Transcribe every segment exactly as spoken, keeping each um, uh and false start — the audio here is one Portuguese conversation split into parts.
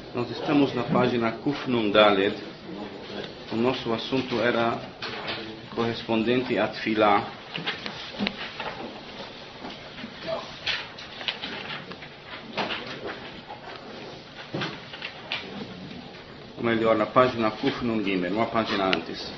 Nós estamos na página Kuf Nun Daled. O nosso assunto era correspondente a Tfilá. Ou melhor, na página Kuf Nun Gimel, uma página antes.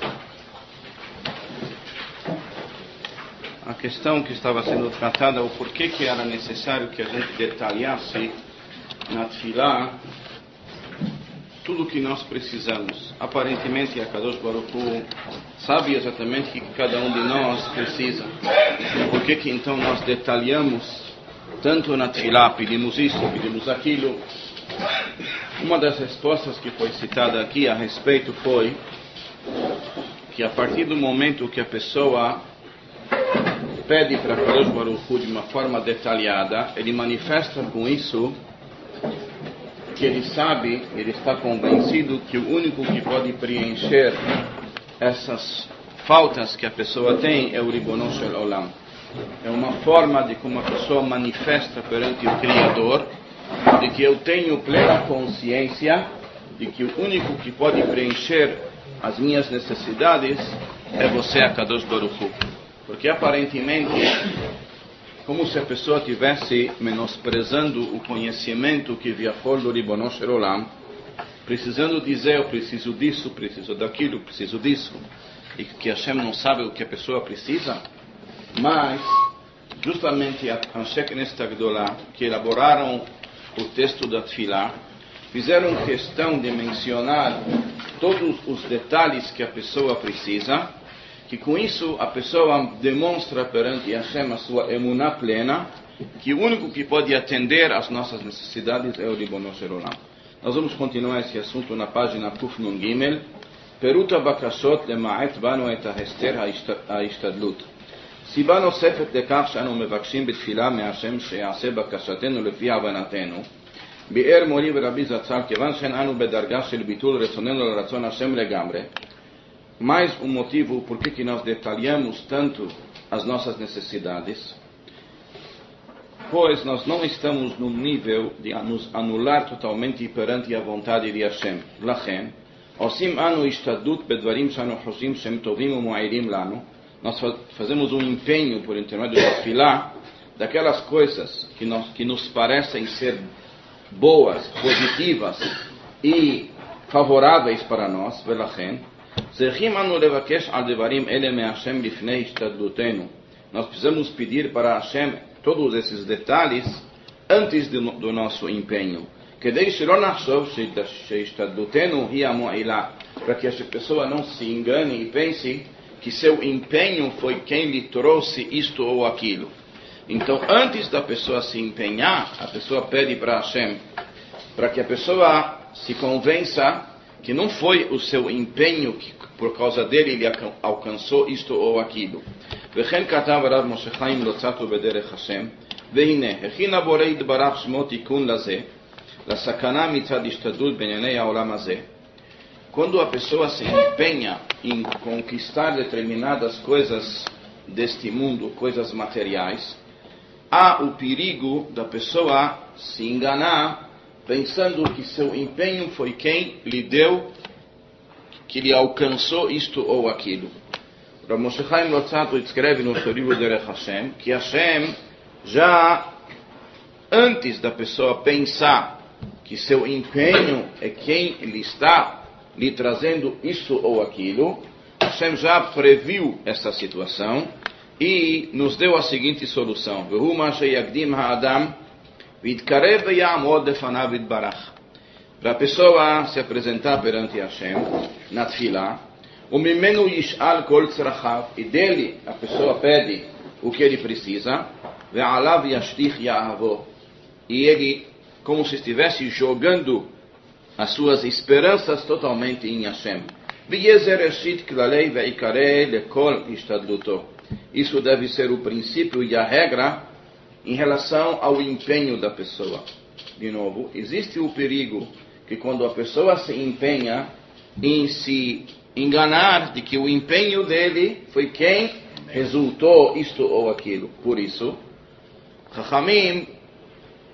A questão que estava sendo tratada, o porquê que era necessário que a gente detalhasse na Tfilá tudo o que nós precisamos. Aparentemente, a Kadosh Baruch Hu sabe exatamente o que cada um de nós precisa. Por que que então nós detalhamos tanto na Tfilá, pedimos isso, pedimos aquilo? Uma das respostas que foi citada aqui a respeito foi que a partir do momento que a pessoa pede para Kadosh Baruch Hu de uma forma detalhada, ele manifesta com isso que ele sabe, ele está convencido que o único que pode preencher essas faltas que a pessoa tem é o Ribono Shel Olam. É uma forma de como a pessoa manifesta perante o Criador, de que eu tenho plena consciência de que o único que pode preencher as minhas necessidades é você, a Kadosh Baruch Hu. Porque aparentemente, como se a pessoa estivesse menosprezando o conhecimento que viajou do Ribono Shel Olam, precisando dizer, eu preciso disso, preciso daquilo, preciso disso, e que Hashem não sabe o que a pessoa precisa. Mas, justamente a Anshe Knesset Gdolah, que elaboraram o texto da Tfilá, fizeram questão de mencionar todos os detalhes que a pessoa precisa, que com isso a pessoa demonstra perante Hashem a sua emuná plena, que o único que pode atender às nossas necessidades é o Ribono Shel Olam. Nós vamos continuar esse assunto na página Kuf Nun Gimel. Perut הבקשות למעט בנו את ההסתר ההשתדלות. סיבה נוספת לכך שאנו מבקשים בתפילה מהשם שיעשה בקשתנו לפי הבנתנו. ביאר מורי ורבי זצ"ל, כיוון שאנו בדרגה של ביטול רצוננו לרצון השם לגמרי, mais um motivo por que nós detalhamos tanto as nossas necessidades, pois nós não estamos no nível de nos anular totalmente perante a vontade de Hashem. לכן, עושים אנו השתדלות בדברים שאנו חושבים שהם טובים ומועילים לנו. Nós fazemos um empenho por intermédio da Tfilá daquelas coisas que, nós, que nos parecem ser boas, positivas e favoráveis para nós. ולכן, צריכים אנו לבקש על דברים אלה מהשם לפני השתדלותנו. Nós precisamos pedir para Hashem todos esses detalhes antes do, do nosso empenho. כדי שלא נחשוב שהשתדלותנו היא המועילה, para que essa pessoa não se engane e pense que seu empenho foi quem lhe trouxe isto ou aquilo. Então, antes da pessoa se empenhar, a pessoa pede para Hashem, para que a pessoa se convença que não foi o seu empenho que por causa dele ele alcançou isto ou aquilo. וכן כתב הרב משה חיים לוצאטו בדרך השם, והנה, הכין הבורא יתברך שמו תיקון לזה, לסכנה מצד השתדלות בענייני העולם הזה. Quando a pessoa se empenha em conquistar determinadas coisas deste mundo, coisas materiais, há o perigo da pessoa se enganar pensando que seu empenho foi quem lhe deu, que lhe alcançou isto ou aquilo. Rav Moshe Chaim Lotzato escreve no seu livro Derech Hashem que Hashem, já antes da pessoa pensar que seu empenho é quem lhe está lhe trazendo isso ou aquilo, Hashem já previu essa situação e nos deu a seguinte solução: Vehu ma sheyakdim ha'adam v'yitkarev ve'ya'amod lefanav yitbarach. Para a pessoa se apresentar perante Hashem na Tfilá, umimenu yish'al kol tzrachav, e dele a pessoa pede o que ele precisa, ve'alav yashtich ya'avo, e ele, como se estivesse jogando as suas esperanças totalmente em Hashem. Isso deve ser o princípio e a regra em relação ao empenho da pessoa. De novo, existe o perigo que quando a pessoa se empenha em se enganar de que o empenho dele foi quem resultou isto ou aquilo. Por isso, Chachamim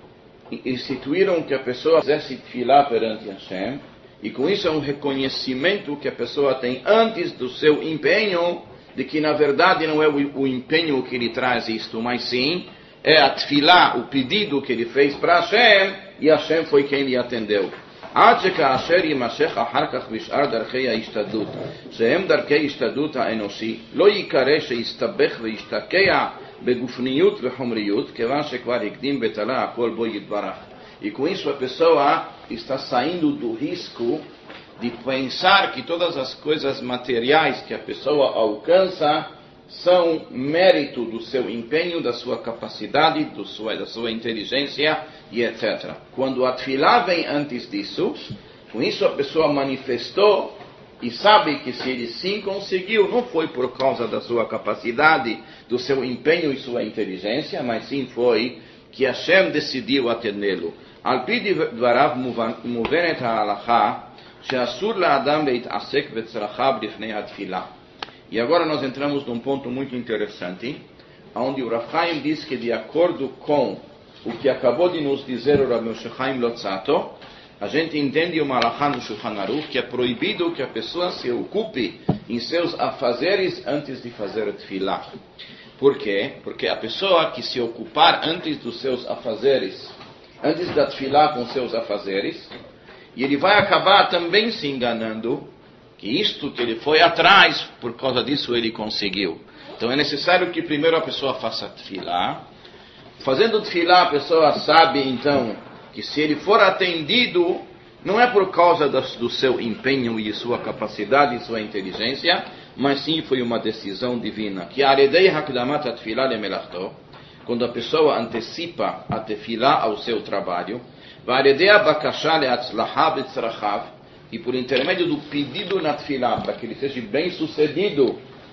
instituíram que a pessoa fizesse tefilá perante Hashem, e com isso é um reconhecimento que a pessoa tem antes do seu empenho, de que na verdade não é o, o empenho que ele traz isto, mas sim é a tefilá, o pedido que ele fez para Hashem, e Hashem foi quem lhe atendeu. עד שכאשר יימשך אחר כך בשאר דרכי ההשתדלות, שהם דרכי השתדלות האנושי, לא יקרא שיסתבך וישתקע בגופניות וחומריות, כיוון שכבר הקדים ותלה הכל בו יתברך. E com isso a pessoa está saindo do risco de pensar que todas as coisas materiais que a pessoa alcança são mérito do seu empenho, da sua capacidade, do sua, da sua inteligência e etcétera. Quando a tefilá vem antes disso, com isso a pessoa manifestou e sabe que se ele sim conseguiu, não foi por causa da sua capacidade, do seu empenho e sua inteligência, mas sim foi que Hashem decidiu atendê-lo. על פי דבריו מובנת ההלכה שאסור לאדם להתעסק בצרכיו לפני התפילה. E agora nós entramos num ponto muito interessante, onde o Rav Chaim diz que de acordo com o que acabou de nos dizer o Rav Moshe Chaim Lotzato, a gente entende uma halakha no Shulchan Aruch que é proibido que a pessoa se ocupe em seus afazeres antes de fazer a tefilá. Por quê? Porque a pessoa que se ocupar antes dos seus afazeres, antes da tefilá com seus afazeres, e ele vai acabar também se enganando, que isto que ele foi atrás, por causa disso ele conseguiu. Então é necessário que primeiro a pessoa faça tefilá. Fazendo tefilá, a pessoa sabe então que se ele for atendido, não é por causa do seu empenho e sua capacidade e sua inteligência, mas sim foi uma decisão divina. Que aredei hakdamat tefilá lemelachto, quando a pessoa antecipa a tefilá ao seu trabalho, varedei abakashá leatzlahá betzrachav, e por intermédio do pedido na tefilá, para que ele seja bem sucedido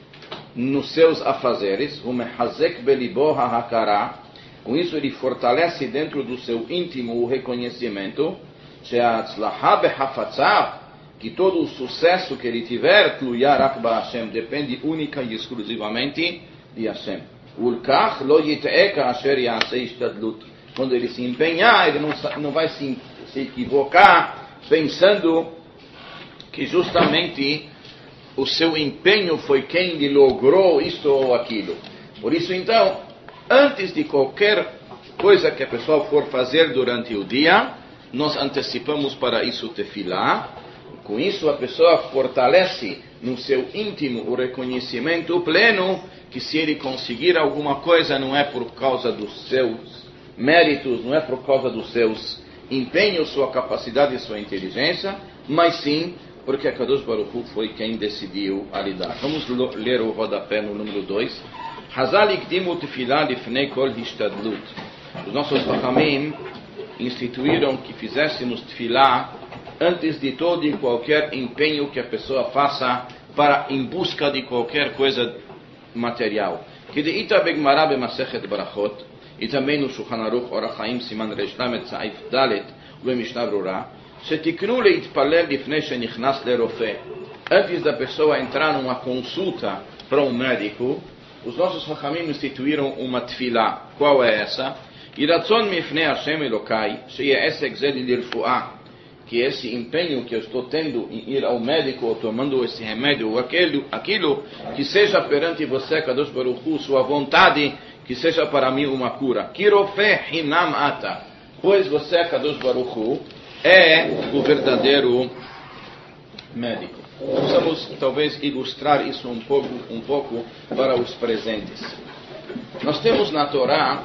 nos seus afazeres, o mehazek belibo ha'hakara, com isso ele fortalece dentro do seu íntimo o reconhecimento, she'atzlahá behafatzav, que todo o sucesso que ele tiver, tluya rak ba'Hashem, depende única e exclusivamente de Hashem. Ulkach lo yit'eka asher ya'aseh ishtadlut. Quando ele se empenhar, ele não, não vai se, se equivocar pensando que justamente o seu empenho foi quem lhe logrou isto ou aquilo. Por isso, então, antes de qualquer coisa que a pessoa for fazer durante o dia, nós antecipamos para isso tefilá. Com isso, a pessoa fortalece no seu íntimo o reconhecimento pleno que se ele conseguir alguma coisa não é por causa dos seus méritos, não é por causa dos seus empenhos, sua capacidade e sua inteligência, mas sim porque a Kadosh Baruch Hu foi quem decidiu a lidar. Vamos ler o rodapé no número dois. Hazal ikdimu tefilá lifnei kol hishtadlut. Os nossos Chachamim instituíram que fizéssemos tefilá antes de todo e qualquer empenho que a pessoa faça para em busca de qualquer coisa material. Que de ita begmará bemasechet barachot, e também no Shulchan Aruch Orach Chaim Siman Reish Lamed Saif Dalet Mishnah Brura, שתקנו להתפלל לפני שנכנס לרופא. Antes da pessoa entrar numa consulta para um médico, os nossos Chachamim instituíram uma tefilá. Qual é essa? Yiratzon mifnei Hashem Elokai, sheia esek ze lirfuah, que esse empenho que eu estou tendo em ir ao médico ou tomando esse remédio ou aquilo, aquilo que seja perante você, Kadosh Baruch Hu, sua vontade, que seja para mim uma cura. Kirofé hinam ata, pois você, Kadosh Baruch Hu, é o verdadeiro médico. Precisamos talvez ilustrar isso um pouco, um pouco para os presentes. Nós temos na Torá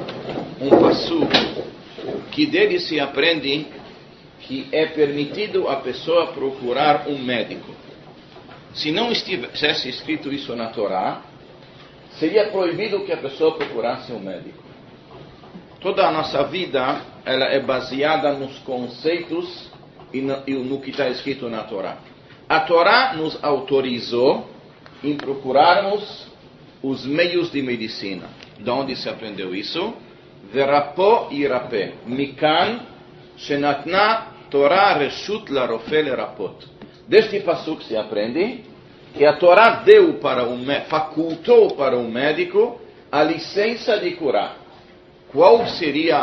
um passuco que dele se aprende que é permitido a pessoa procurar um médico. Se não estivesse escrito isso na Torá, seria proibido que a pessoa procurasse um médico. Toda a nossa vida ela é baseada nos conceitos e no, e no que está escrito na Torá. A Torá nos autorizou em procurarmos os meios de medicina. De onde se aprendeu isso? Verapó e rapé. Mikan shenatna Torá reshut larofé lerapot. Deste passuco se aprende que a Torá deu para um, facultou para um médico a licença de curar. Qual seria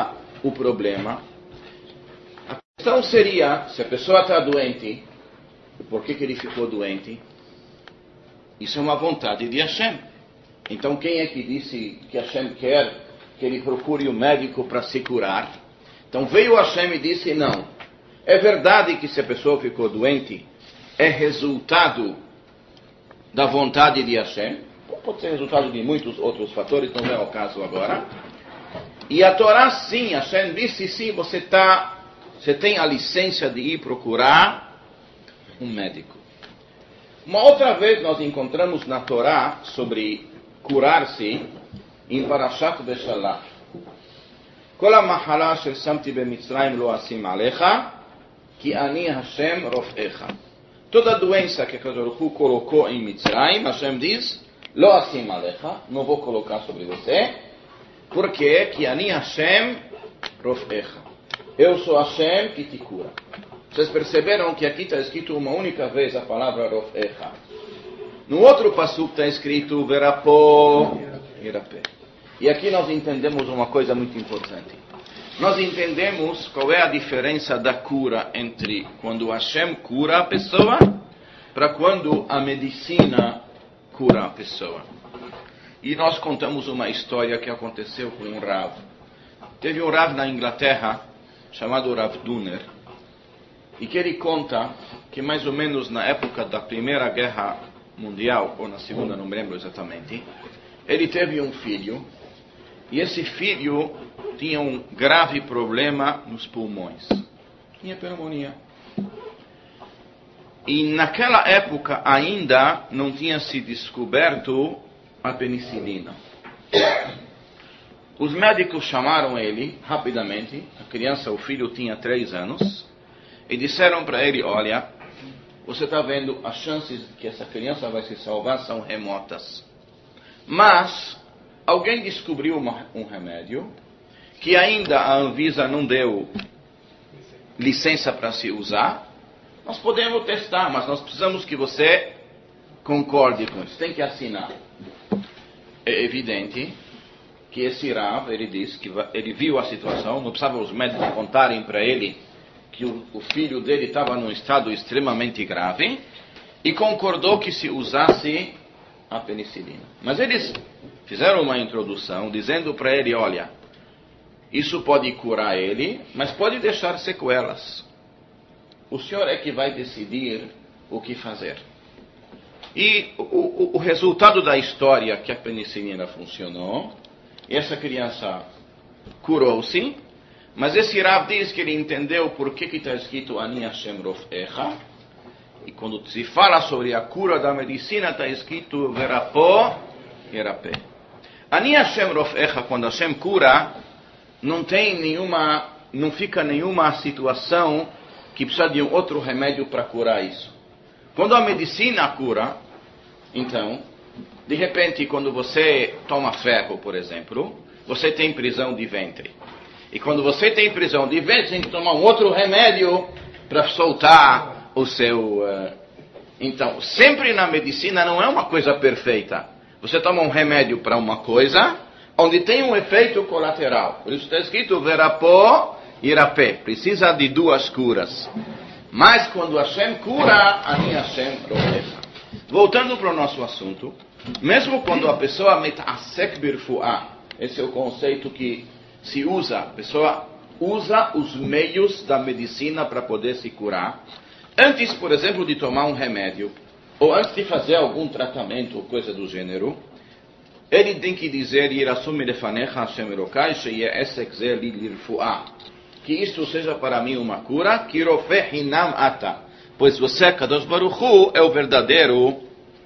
o problema. A questão seria, se a pessoa está doente, por que que ele ficou doente? Isso é uma vontade de Hashem. Então quem é que disse que Hashem quer que ele procure o médico para se curar? Então veio Hashem e disse, não. É verdade que se a pessoa ficou doente, é resultado da vontade de Hashem. Pode ser resultado de muitos outros fatores, não é o caso agora. E a Torá, sim, Hashem disse, sim, você, tá, você tem a licença de ir procurar um médico. Uma outra vez nós encontramos na Torá sobre curar-se em Parashat Beshalach. Kol ha-mahala asher samti b'Mitzrayim lo asim alecha, ki ani Hashem rofecha. Toda doença que a Kadosh colocou em Mitzrayim, Hashem diz, lo asim alecha, não vou colocar sobre você, porque ki ani Hashem rofecha. Eu sou Hashem que te cura. Vocês perceberam que aqui está escrito uma única vez a palavra rofecha. No outro passuco está escrito verapó irapé. E aqui nós entendemos uma coisa muito importante. Nós entendemos qual é a diferença da cura entre quando Hashem cura a pessoa para quando a medicina cura a pessoa. E nós contamos uma história que aconteceu com um Rav. Teve um Rav na Inglaterra chamado Rav Duner, e que ele conta que mais ou menos na época da Primeira Guerra Mundial, ou na Segunda, não me lembro exatamente, ele teve um filho, e esse filho tinha um grave problema nos pulmões. Tinha pneumonia. E naquela época ainda não tinha se descoberto a penicilina. Os médicos chamaram ele rapidamente, a criança, o filho tinha três anos, e disseram para ele, olha, você está vendo, as chances de que essa criança vai se salvar são remotas. Mas alguém descobriu uma, um remédio que ainda a Anvisa não deu licença para se usar. Nós podemos testar, mas nós precisamos que você concorde com isso. Tem que assinar. É evidente que esse Rav, ele disse que ele viu a situação, não precisava os médicos contarem para ele que o, o filho dele estava num estado extremamente grave, e concordou que se usasse a penicilina. Mas eles fizeram uma introdução dizendo para ele, olha, isso pode curar ele, mas pode deixar sequelas. O senhor é que vai decidir o que fazer. E o, o, o resultado da história é que a penicilina funcionou, e essa criança curou-se, mas esse Rav diz que ele entendeu por que está escrito Ani Hashem Rofecha, e quando se fala sobre a cura da medicina está escrito Verapó Irapé. Ani Hashem Rofecha, quando Hashem cura, não tem nenhuma, não fica nenhuma situação que precisa de um outro remédio para curar isso. Quando a medicina cura, então, de repente, quando você toma ferro, por exemplo, você tem prisão de ventre. E quando você tem prisão de ventre, tem que tomar um outro remédio para soltar o seu... Uh... Então, sempre na medicina não é uma coisa perfeita. Você toma um remédio para uma coisa, onde tem um efeito colateral. Por isso está escrito, verapó irapé. Precisa de duas curas. Mas quando Hashem cura, Ani Hashem rofecha. Voltando para o nosso assunto, mesmo quando a pessoa met'asek birfu'ah, esse é o conceito que se usa, a pessoa usa os meios da medicina para poder se curar. Antes, por exemplo, de tomar um remédio, ou antes de fazer algum tratamento, ou coisa do gênero, ele tem que dizer, que isto seja para mim uma cura, que rofeh hinam ata, pois você, Kadosh Baruch Hu, é o verdadeiro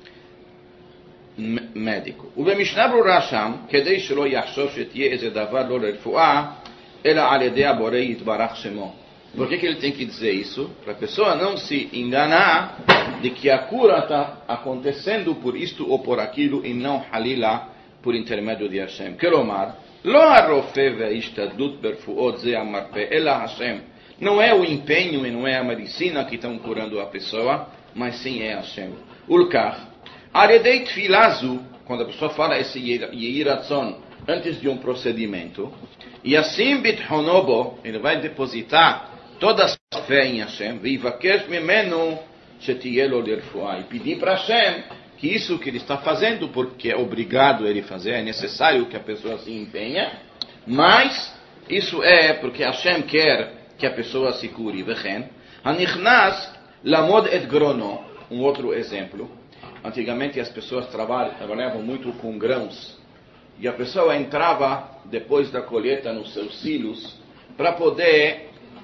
médico. ובמשנה ברורה שם, כדי שלא יחשוב שתהיה איזה דבר לא לרפואה, אלא על ידי הבורא יתברך שמו. Por que que ele tem que dizer isso? Para a pessoa não se enganar de que a cura está acontecendo por isto ou por aquilo e não halila por intermédio de Hashem. כלומר, לא הרופא וההשתדלות ברפואות זה המרפא, אלא Hashem. Não é o empenho e não é a medicina que estão curando a pessoa, mas sim é Hashem. ulkach, aredei tfilazu, quando a pessoa fala esse yiratzon antes de um procedimento, e assim bithonobo, ele vai depositar toda a sua fé em Hashem, vivakesh mimenu shetielo lirfuah, e pedir para Hashem que isso que ele está fazendo, porque é obrigado ele fazer, é necessário que a pessoa se empenhe, mas isso é porque Hashem quer que a pessoa se cure. Vechen, hanichnas lamod et grono, um outro exemplo. Antigamente as pessoas trabalhavam muito com grãos, e a pessoa entrava depois da colheita nos seus silos para poder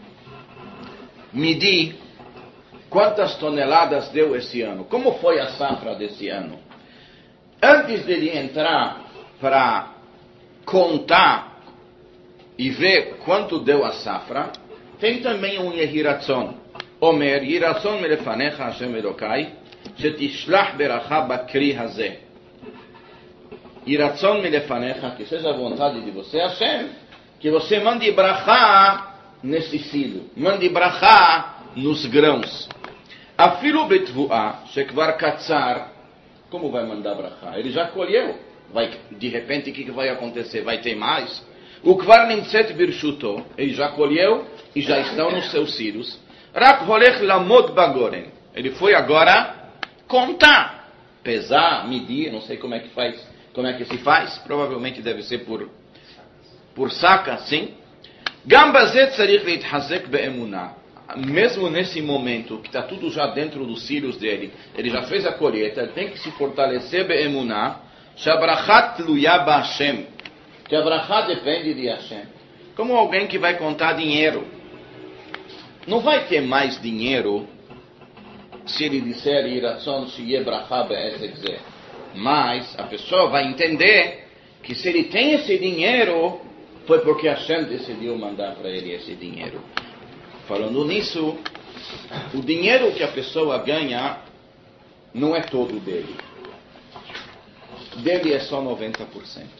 medir quantas toneladas deu esse ano, como foi a safra desse ano. Antes dele entrar para contar e ver quanto deu a safra, tem também um Yehiratzon. Omer, Yiratzon melefanecha Hashem Elokai, shetishlach beracha bakri hazeh. Yiratzon melefanecha, que seja a vontade de você, Hashem, que você mande brachá nesse silo, mande brachá nos grãos. Afilo betvuah, shekvar katzar, como vai mandar brachá? Ele já colheu. Vai, de repente, o que vai acontecer? Vai ter mais? O kvar nimtzet birshuto, ele já colheu e já estão nos seus silos. Rak holech lamod bagoren, ele foi agora contar, pesar, medir, não sei como é que faz, como é que se faz, provavelmente deve ser por, por saca, sim. Gambazet tzarich leithazek be'emunah, mesmo nesse momento, que está tudo já dentro dos cílios dele, ele já fez a colheita, ele tem que se fortalecer be'emunah, shabrachat tluya ba'Hashem, que a brachá depende de Hashem. Como alguém que vai contar dinheiro. Não vai ter mais dinheiro se ele disser Yiratzon shiye brachá be'ezek. Mas a pessoa vai entender que se ele tem esse dinheiro, foi porque Hashem decidiu mandar para ele esse dinheiro. Falando nisso, o dinheiro que a pessoa ganha não é todo dele. Dele é só noventa por cento.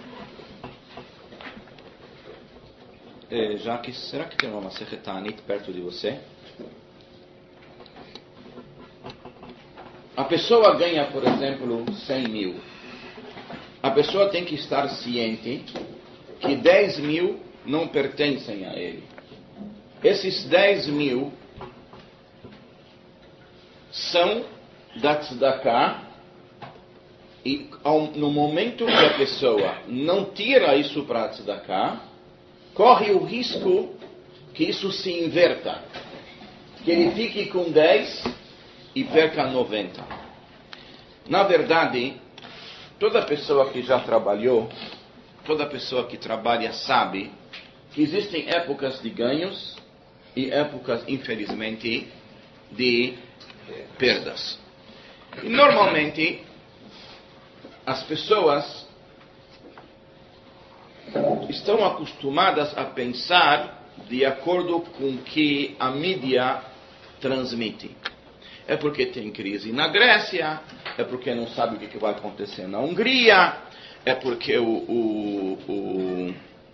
É, já que, será que tem uma Masechet Ta'anit perto de você? A pessoa ganha, por exemplo, cem mil. A pessoa tem que estar ciente que dez mil não pertencem a ele. Esses dez mil são da tzedakah, e ao, no momento que a pessoa não tira isso para a tzedakah, corre o risco que isso se inverta, que ele fique com dez e perca noventa. Na verdade, toda pessoa que já trabalhou, toda pessoa que trabalha sabe que existem épocas de ganhos e épocas, infelizmente, de perdas. E normalmente, as pessoas estão acostumadas a pensar de acordo com o que a mídia transmite. É porque tem crise na Grécia, é porque não sabe o que vai acontecer na Hungria, é porque o, o, o,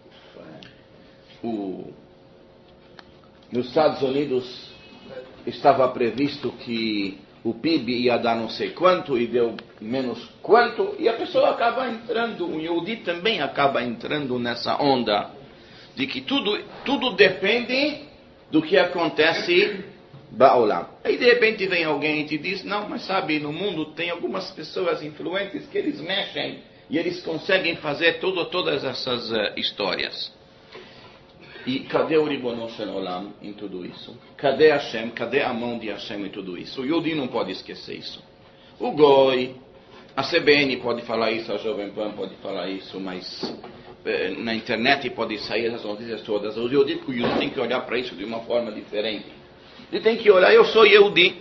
o, nos Estados Unidos estava previsto que o P I B ia dar não sei quanto e deu menos quanto, e a pessoa acaba entrando, o Yehudi também acaba entrando nessa onda de que tudo, tudo depende do que acontece Ba'olam. Aí de repente vem alguém e te diz, não, mas sabe, no mundo tem algumas pessoas influentes que eles mexem e eles conseguem fazer tudo, todas essas uh, histórias. E cadê o Ribono Shel Olam em tudo isso? Cadê Hashem? Cadê a mão de Hashem em tudo isso? O Yehudi não pode esquecer isso. O Goi, a C B N pode falar isso, a Jovem Pan pode falar isso, mas eh, na internet pode sair essas notícias todas. O Yehudi, o Yehudi tem que olhar para isso de uma forma diferente. Ele tem que olhar, eu sou Yehudi.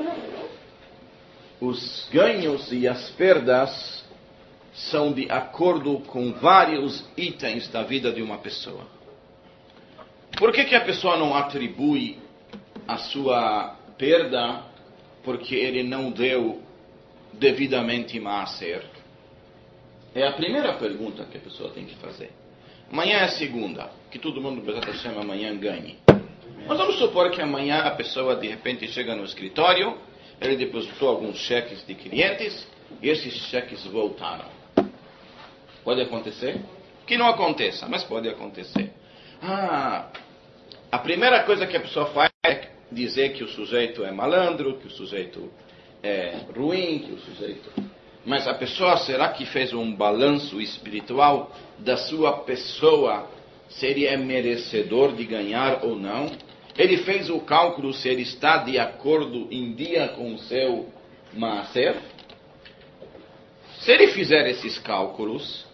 Os ganhos e as perdas são de acordo com vários itens da vida de uma pessoa. Por que que a pessoa não atribui a sua perda porque ele não deu devidamente maaser? É a primeira pergunta que a pessoa tem que fazer. Amanhã é segunda, que todo mundo, Bezat Hashem, amanhã ganhe. Mas vamos supor que amanhã a pessoa de repente chega no escritório, ele depositou alguns cheques de clientes e esses cheques voltaram. Pode acontecer? Que não aconteça, mas pode acontecer. Ah, a primeira coisa que a pessoa faz é dizer que o sujeito é malandro, que o sujeito é ruim, que o sujeito... Mas a pessoa, será que fez um balanço espiritual da sua pessoa, se ele é merecedor de ganhar ou não? Ele fez o cálculo se ele está de acordo em dia com o seu maaser? Se ele fizer esses cálculos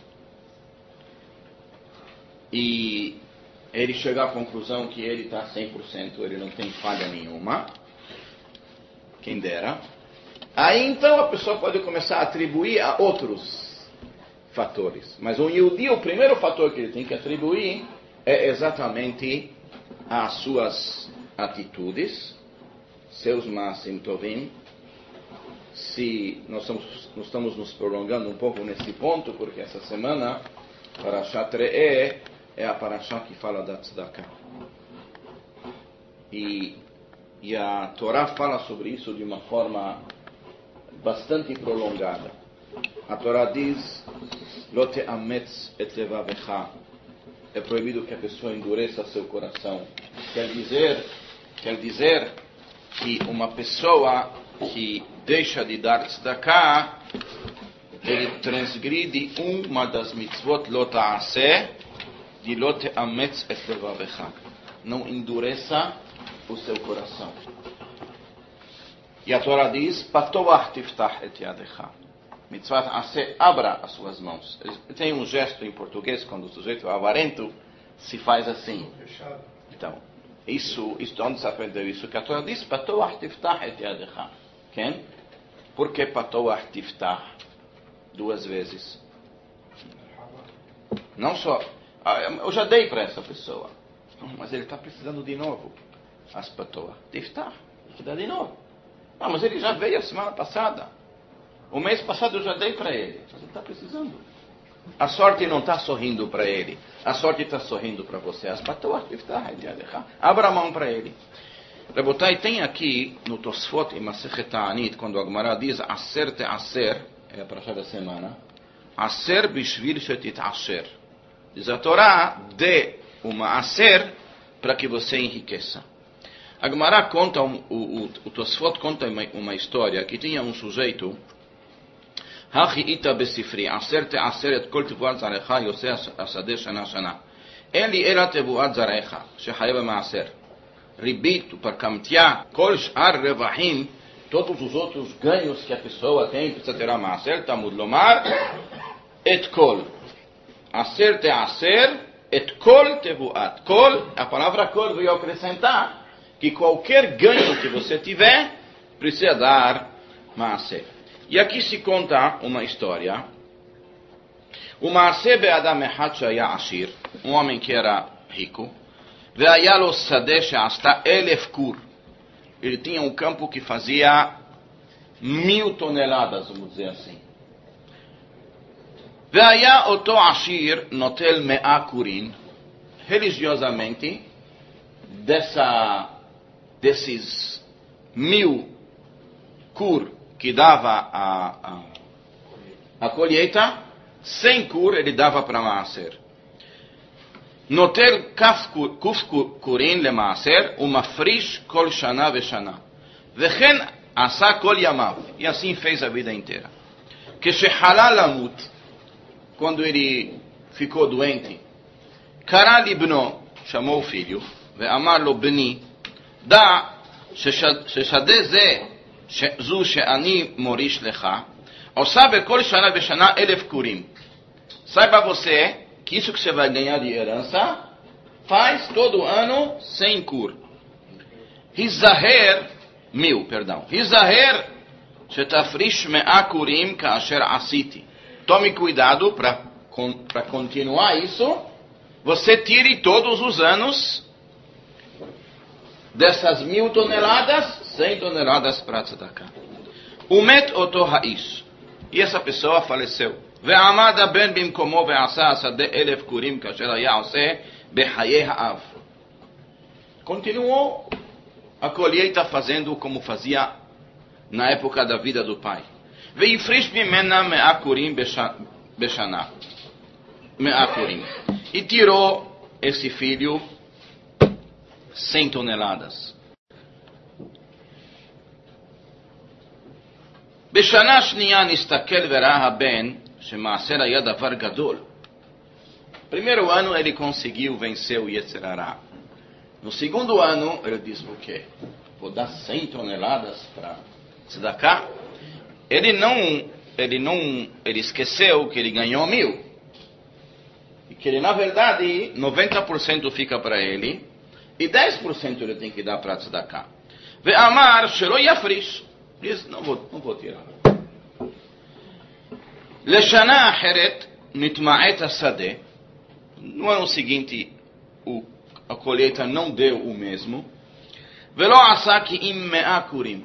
e ele chegar à conclusão que ele está cem por cento, ele não tem falha nenhuma, quem dera, aí então a pessoa pode começar a atribuir a outros fatores. Mas o Yehudi, o primeiro fator que ele tem que atribuir é exatamente as suas atitudes, seus maasim tovim. Se nós estamos, nós estamos nos prolongando um pouco nesse ponto, porque essa semana, Parashat Re'eh é a Parashá que fala da tzedakah. E, e a Torá fala sobre isso de uma forma bastante prolongada. A Torá diz: Lo te'ametz et levavecha. É proibido que a pessoa endureça seu coração. Quer dizer, quer dizer que uma pessoa que deixa de dar tzedakah, ele transgride uma das mitzvot lo ta'aseh, de lo te'ametz et levavecha. Não endureça o seu coração. E a Torá diz: Patoach tiftach et yadecha. Mitzvat aseh, abra as suas mãos. Tem um gesto em português, quando o sujeito é avarento, se faz assim. Então, isso, isso, onde se aprendeu isso? Que a Torá diz: Patoach tiftach et yadecha. Quem? Por que Patoach tiftach? Duas vezes. Não só... Eu já dei para essa pessoa, mas ele está precisando de novo. As Patoach tiftach. Tem que dar de novo. Ah, mas ele já veio a semana passada. O mês passado eu já dei para ele. Mas ele está precisando. A sorte não está sorrindo para ele. A sorte está sorrindo para você. As Patoach tiftach et yadecha. Abra a mão para ele. Rebotai, tem aqui no Tosfot e Masechet Ta'anit, quando a Gemara diz Aser te'aser, é a parasha da semana, Aser bishvil shetit'asher. Diz a Torá: dê uma aser para que você enriqueça. A Gemara conta, um, o, o, o Tosfot conta uma, uma história que tinha um sujeito, Hachi ita besifri, aser te aser et kol tevuat zarecha yoseh asadeh shana shana. Eli era tevuat zarecha, shechayev maaser. Ribito, parkamtia, kol sh'ar revahim, todos os outros ganhos que a pessoa tem, precisa ter a maaser, tamud lomar, et kol. Aser te aser, et kol tevuat. Kol, a palavra kol veio acrescentar que qualquer ganho que você tiver, precisa dar maaser. E aqui se conta uma história. O maaser be'adam echad shaya ashir, um homem que era rico, ve'aya lo sadeh she'asta elef kur. Ele tinha um campo que fazia mil toneladas, vamos dizer assim. Ve'aya oto ashir notel me'a kurin. Religiosamente, dessa desses mil kur que dava a, a, a colheita, cem kur ele dava para maaser. Notel kuf kurin le maaser, uma frish kol shana ve shana. Vechen asa kol yamav. E assim fez a vida inteira. Que shehala lamut, quando ele ficou doente, kara libno, chamou o filho, ve amar lo bni, da sheshadeh ze zu she'ani morish lecha, ou sabe kol shana ve shana elef kurim. Saiba você que isso que você vai ganhar de herança faz todo ano cem kur. Hizaher, mil, perdão. Hizaher shetafrish me'a kurim ka'asher asiti. Tome cuidado para para continuar isso. Você tire todos os anos dessas mil toneladas, cem toneladas para tzedakah. Umet oto haish. E essa pessoa faleceu. Ve'amada ben bimkomo ve'asa asadeh elef kurim kasher haya oseh behayei ha'av. Continuou a colheita fazendo como fazia na época da vida do pai. Ve'ifrish mimena me'a kurim beshana. me'akurim. E tirou esse filho cem toneladas. בשנה שנייה נסתכל וראה הבן שמעשר היה דבר גדול. Primeiro ano ele conseguiu vencer o Yetzer Hara. No segundo ano ele disse o quê? Vou dar cem toneladas para Tzedakah. Ele não, ele não, ele esqueceu que ele ganhou mil. E que ele na verdade noventa por cento fica para ele e dez por cento ele tem que dar para Tzedakah. Ve'amar shelo yafrish. Diz, não vou, não vou tirar. Leshana acheret nitma'et asadeh. No ano seguinte, o, a colheita não deu o mesmo. Velo asaki im me'akurim.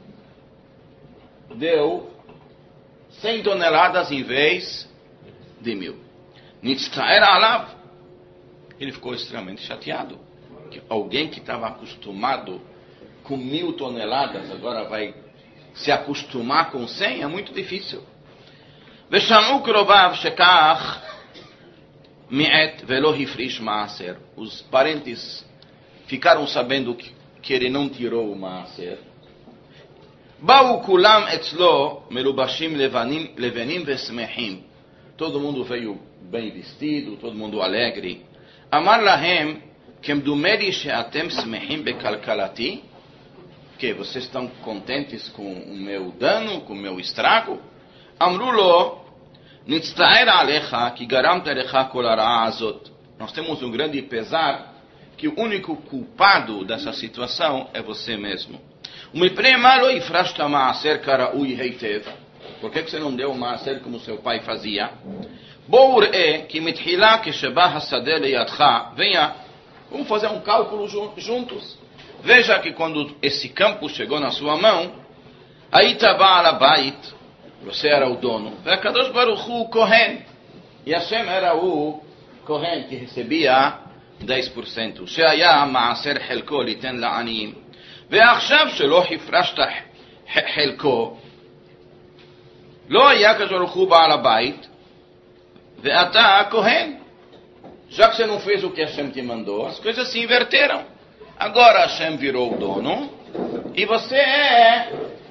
Deu cem toneladas em vez de mil. Nitztaer alav. Ele ficou extremamente chateado. Que alguém que estava acostumado com mil toneladas agora vai se acostumar com cem, é muito difícil. ושמעו קרוביו שכך מיעט ולא הפריש מעשר. Os parentes ficaram sabendo que, que ele não tirou o מעשר. באו כולם אצלו מלובשים לבנים, לבנים ושמחים. Todo mundo veio bem vestido, todo mundo alegre. אמר להם, כמדומה לי שאתם שמחים בכלכלתי? Que vocês estão contentes com o meu dano, com o meu estrago? Amrulo, nitztaer alecha, que garamta alecha kol hara'a azot. Nós temos um grande pesar que o único culpado dessa situação é você mesmo. Umipnei lo ifrashta ma'aser karaui heitev. Por que você não deu o ma'aser como seu pai fazia? Bo ur'e, ki mitchila keshebah hasadeh leyadcha. Venha, vamos fazer um cálculo juntos. Veja que quando esse campo chegou na sua mão, aí estava Alabait, você era o dono, e Kadosh Baruch Hu o Kohen, e Hashem era o Kohen que recebia dez por cento. שהיה מעשר חלקו ליתן לעניים. ועכשיו שלא הפרשת חלקו, לא היה הקדוש ברוך הוא בעל הבית, ואתה הכהן. Já que você não fez o que Hashem te mandou, as coisas se inverteram. Agora Hashem virou o dono e você é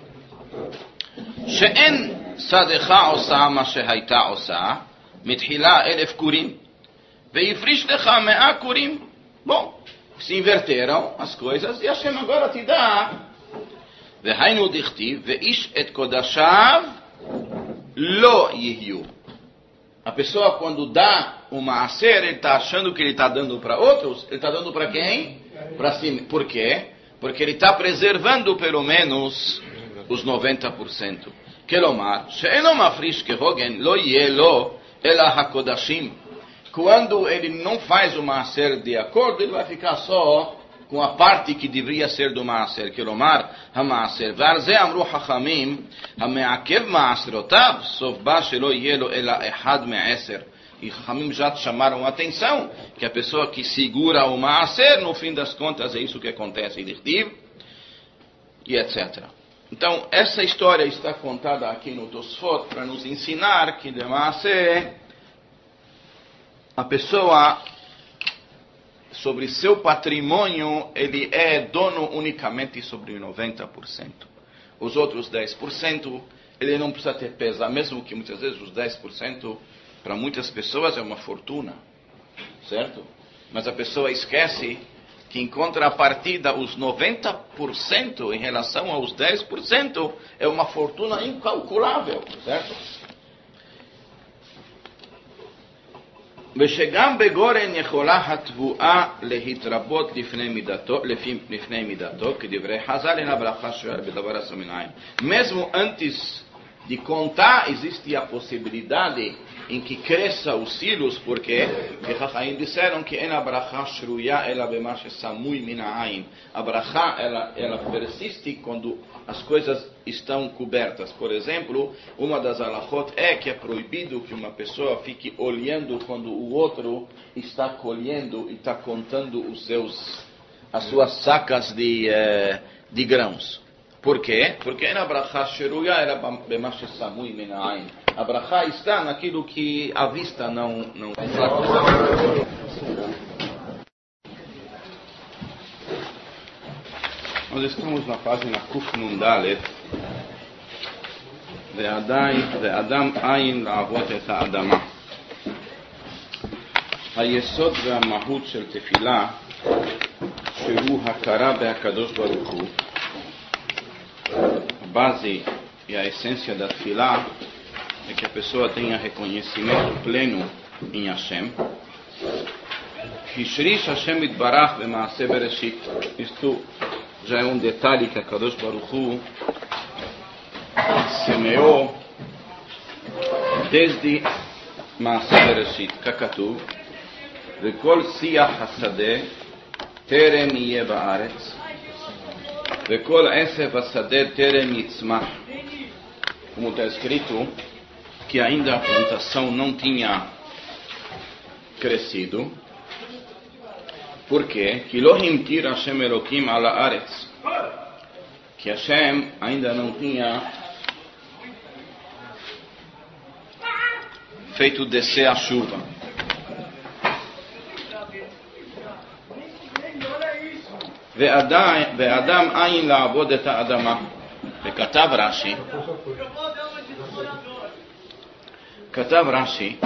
שאין שדך עושה מה שהייתה עושה מתחילה אלף קורים והפריש לך מאה קורים. Bom, se inverteram as coisas e Hashem agora te dá והיינו דכתיב ואיש את קודשיו לא יהיו. A pessoa quando dá o maaser, ele está achando que ele está dando para outros, ele está dando para quem? Para si. Por quê? Porque ele está preservando pelo menos os noventa por cento. Kelomar, she'eno mafrish kehogen lo yeh lo ela hakodashim. Quando ele não faz o maaser de acordo, ele vai ficar só com a parte que deveria ser do maaser. Kelomar, ha-maaser. Varze amru hachamim, ha-me'akev maaserotav, sof ba shelo yeh lo ela ehad me'eser. E Hamim já chamaram a atenção que a pessoa que segura o maaser, no fim das contas, é isso que acontece em Dirtiv, e etcétera. Então, essa história está contada aqui no Tosfot para nos ensinar que de maaser, a pessoa, sobre seu patrimônio, ele é dono unicamente sobre noventa por cento. Os outros dez por cento, ele não precisa ter pesar, mesmo que muitas vezes os dez por cento para muitas pessoas é uma fortuna, certo? Mas a pessoa esquece que em contrapartida os noventa por cento em relação aos dez por cento é uma fortuna incalculável, certo? ושגם בגורן יכולה התבואה להתרבות לפני מידתו, לפני מידתו, כדברי חז"ל, אין הברכה שוער בדבר עשה מן העין. Mesmo antes de contar, existe a possibilidade em que cresça os cílios, porque Chachamim disseram que en abracha shruya ela bemash samui min ha'ain. A bracha ela ela persiste quando as coisas estão cobertas. Por exemplo, uma das alachot é que é proibido que uma pessoa fique olhando quando o outro está colhendo e está contando os seus as suas sacas de de grãos. Por quê? Porque na brachá sheruya era bema shesamui min ha'ain. A brachá está naquilo que a vista não não. Nós estamos na página Kuf Nun Dalet. ואדם עין לעבוד את האדמה. היסוד והמהות של תפילה שהוא הכרה בהקדוש ברוך הוא. A base e a essência da tefilá é que a pessoa tenha reconhecimento pleno em Hashem. Hishrish Hashem itbarach b'maaseh bereshit. Isto já é um detalhe que a Kadosh Baruch Hu semeou desde Maaseh Bereshit, ככתוב, וכל שיח השדה טרם יהיה בארץ, וכל עשב השדה טרם יצמח. Como está escrito, que ainda a plantação não tinha crescido. Por quê? Que lo himtir Hashem Elokim ala aretz. Que Hashem ainda não tinha feito descer a chuva. ואדם עין לעבוד את האדמה. וכתב רש"י, כתב רש"י,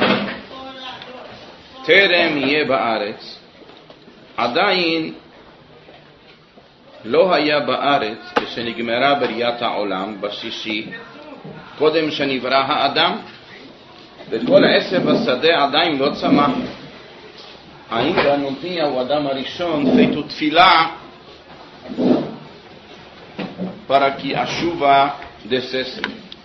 טרם יהיה בארץ, עדיין לא היה בארץ כשנגמרה בריאת העולם בשישי, קודם שנברא האדם, וכל עשב השדה עדיין לא צמח. ainda não tinha o Adam Arishon feito tefilá para que a chuva descesse.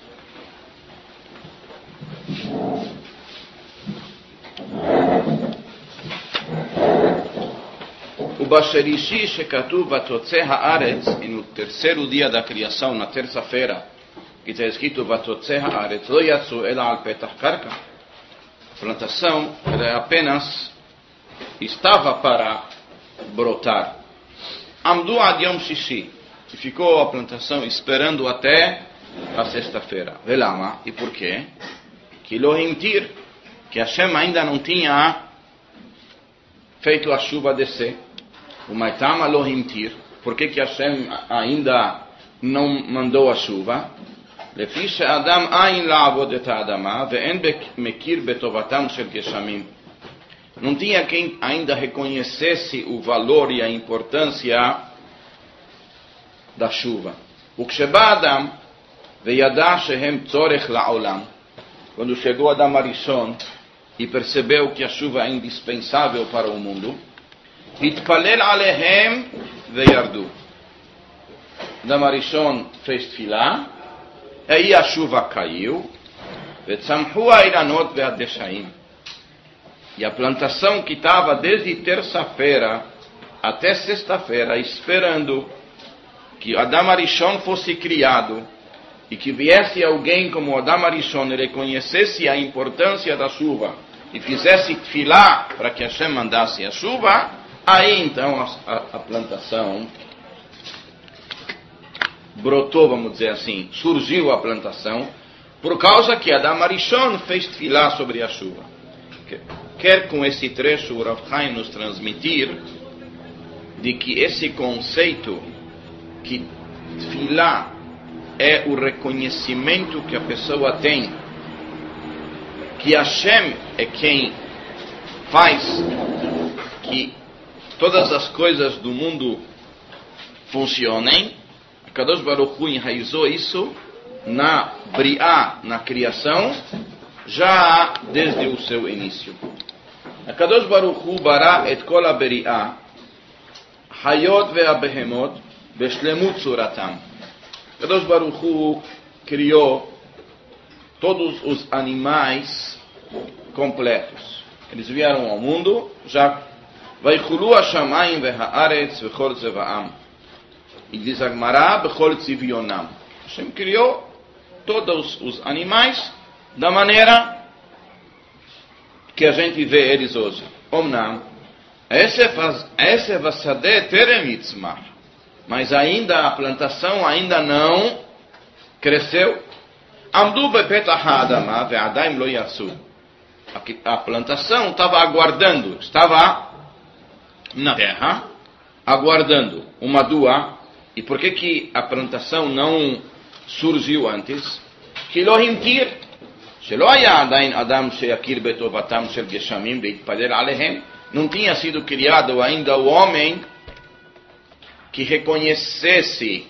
O Basherishi Shekatu Vatotze Haaretz, e no terceiro dia da criação, na terça-feira, que está escrito Vatotze Haaretz, Lo Yatsu Ela Al Petach Karka. A plantação era apenas estava para brotar. Amdu Ad Yom Shishi, e ficou a plantação esperando até a sexta-feira. Velama, e por quê? Que Lo Himtir, que Hashem ainda não tinha feito a chuva descer. O Maitama Lo Himtir, por que que Hashem ainda não mandou a chuva? לפי שאדם אין לעבוד את האדמה ואין מכיר בטובתם של גשמים. Não tinha quem ainda reconhecesse o valor e a importância da chuva. וכשבא אדם וידע שהם צורך לעולם, quando chegou Adam Arishon e percebeu que a chuva é indispensável para o mundo, התפלל עליהם וירדו. Adam Arishon fez tefilá, aí a chuva caiu, וצמחו האילנות והדשאים. E a plantação que estava desde terça-feira até sexta-feira esperando que Adam Arishon fosse criado e que viesse alguém como Adam Arishon e reconhecesse a importância da chuva e fizesse tefilá para que Hashem mandasse a chuva, aí então a, a, a plantação brotou, vamos dizer assim, surgiu a plantação, por causa que Adam Arishon fez tefilá sobre a chuva. Quer com esse trecho o Rav Chaim nos transmitir de que esse conceito que tefilá é o reconhecimento que a pessoa tem que Hashem é quem faz que todas as coisas do mundo funcionem. A Kadosh Baruch Hu enraizou isso na Briá, na criação, já desde o seu início. A Kadosh Baruch Hu bara et kol ha-beri'ah hayot ve'abehemot beshlemut suratam. Kadosh Baruch Hu criou todos os animais completos. Eles vieram ao mundo já. Vaychulu ha-shamayim ve'ha'aretz v'chol tzeva'am. E diz a Gemara b'chol tzivionam. Hashem criou todos os animais da maneira que a gente vê eles hoje. Omnam, Esef hasadeh terem yitzmach. mas ainda a plantação ainda não cresceu. Amdu bepetach ha'adama ve'adaim lo yasu. A plantação estava aguardando, estava na terra, aguardando uma dua. E por que que a plantação não surgiu antes? Que lo himtir, שלא היה עדיין אדם שיכיר בטובתם של גשמים והתפלל עליהם, não tinha sido criado ainda o homem que reconhecesse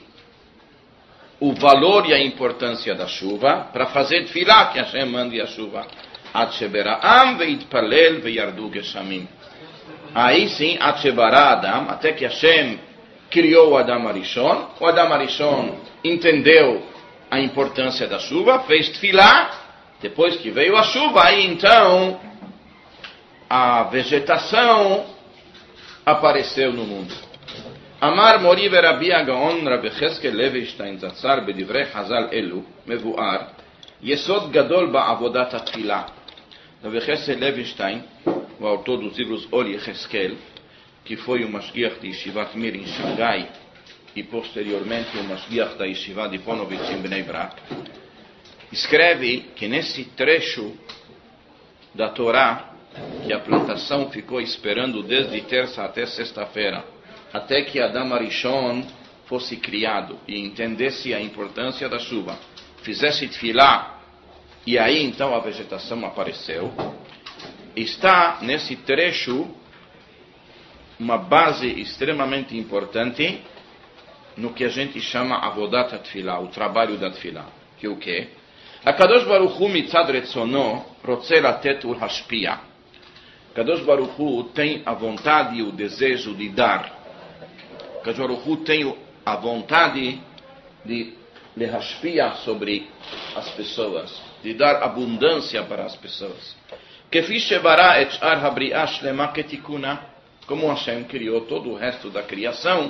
o valor e a importância da chuva para fazer tefilá que Hashem mande a chuva. עד שברא העם והתפלל וירדו גשמים. Aí sim, עד שברא Adam, até que Hashem criou o Adam Arishon, o Adam Arishon entendeu a importância da chuva, fez tefilá. Depois que veio a chuva, aí então a vegetação apareceu no mundo. Amar Mori Rabi Agaon Rabbi Cheskel Levinstein Zatzar Bedivrei Hazal Elu Mevuar Yesod Gadol Ba'avodat HaTfilah. Rabbi Cheskel Levinstein, o autor dos livros Or Yecheskel, que foi o Mashgiach de Yeshivat Mir em Xangai e posteriormente o Mashgiach da Yeshiva de Ponovitch em Bnei Brak, escreve que nesse trecho da Torá, que a plantação ficou esperando desde terça até sexta-feira, até que Adam Arishon fosse criado e entendesse a importância da chuva, fizesse tefilá, e aí então a vegetação apareceu, está nesse trecho uma base extremamente importante no que a gente chama avodat tefilá, o trabalho da tefilá, que é o quê? הקדוש ברוך הוא מצד רצונו רוצה לתת ולהשפיע. הקדוש ברוך הוא tem a vontade e o desejo de dar. הקדוש ברוך הוא tem a vontade de להשפיע sobre as pessoas, de dar abundância para as pessoas. כפי שברא את שאר הבריאה שלמה כתיקונה, como Hashem criou todo o resto da criação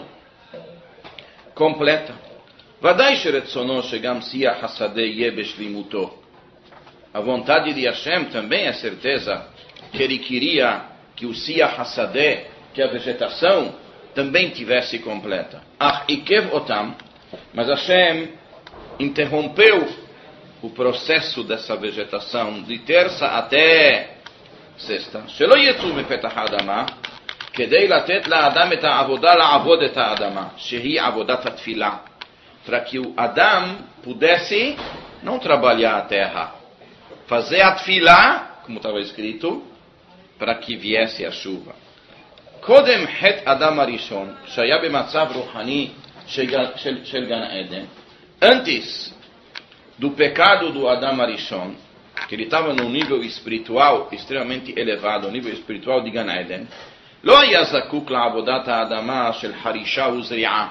completa. ודאי שרצונו שגם שיח השדה יהיה בשלימותו. A vontade de Hashem também é certeza que ele queria que o Siach Hasadeh, que a vegetação, também tivesse completa. Ach ikev otam, mas Hashem interrompeu o processo dessa vegetação de terça até sexta. שלא יצאו מפתח האדמה, כדי לתת לאדם את העבודה לעבוד את האדמה, שהיא עבודת התפילה. Para que o Adam pudesse não trabalhar a terra, fazer a tefilá, como estava escrito, para que viesse a chuva. קודם חטא אדם הראשון, שהיה במצב רוחני של גן עדן, antes do pecado do Adam Arishon, que ele estava num nível espiritual extremamente elevado, nível espiritual de Gan Eden, לא היה זקוק לעבודת האדמה של חרישה וזריעה.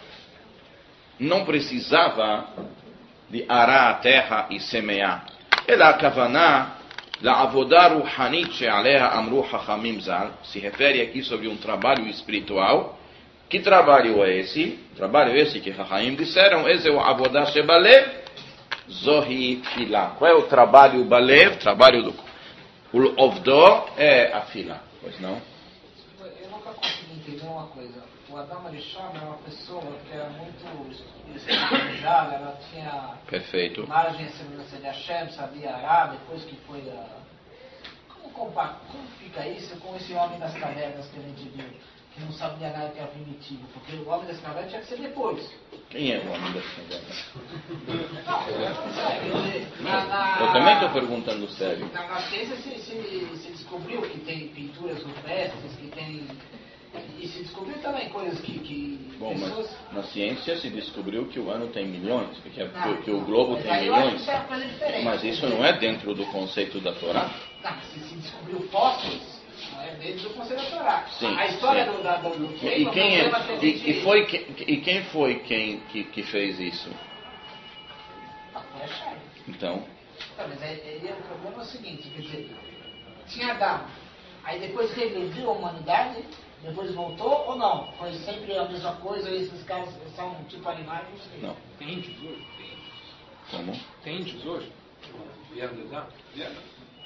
Não precisava de arar a terra e semear. אלא הכוונה לעבודה רוחנית שעליה אמרו חכמים ז"ל, se refere aqui sobre um trabalho espiritual. Que trabalho é esse? Trabalho esse que Chachamim disseram, esse é o עבודה שבלב, זוהי תפילה. Qual é o trabalho balev? Trabalho do o ovdo é a fila, pois não? Eu nunca consegui entender uma coisa. O Adam Arishon é uma pessoa que era muito espiritualizada, ela tinha Perfeito. margem de semelhança de Hashem, sabia arar, depois que foi a... Como, compa... Como fica isso com esse homem das cavernas que a gente viu, que não sabia nada que era primitivo? Porque o homem das cavernas tinha que ser depois. Quem é o homem das cavernas? Não, eu não sei. Na, na... Eu também estou perguntando sério. Na, na ciência se, se, se descobriu que tem pinturas rupestres, que tem... E se descobriu também coisas que... que Bom, pessoas... mas na ciência se descobriu que o ano tem milhões, que, é, Não, que o globo mas tem aí eu acho que milhões. isso é uma coisa diferente. Mas isso não é dentro do conceito da Torá? Não, se, se descobriu fósseis, não é dentro do conceito da Torá. Sim, a história sim. do, da, do, do E treino, quem, é, o problema e, de- e, foi, que- e quem foi quem que, que fez isso? Ah, foi a Shem. Então, Tá, mas aí, aí o problema é o seguinte, quer dizer, tinha Adão, aí depois regrediu a humanidade, depois voltou ou não? Foi sempre a mesma coisa e esses caras são tipo animais, não sei. não. Tem índios hoje? Como? Tem índios hoje? Vieram de lá? Vieram.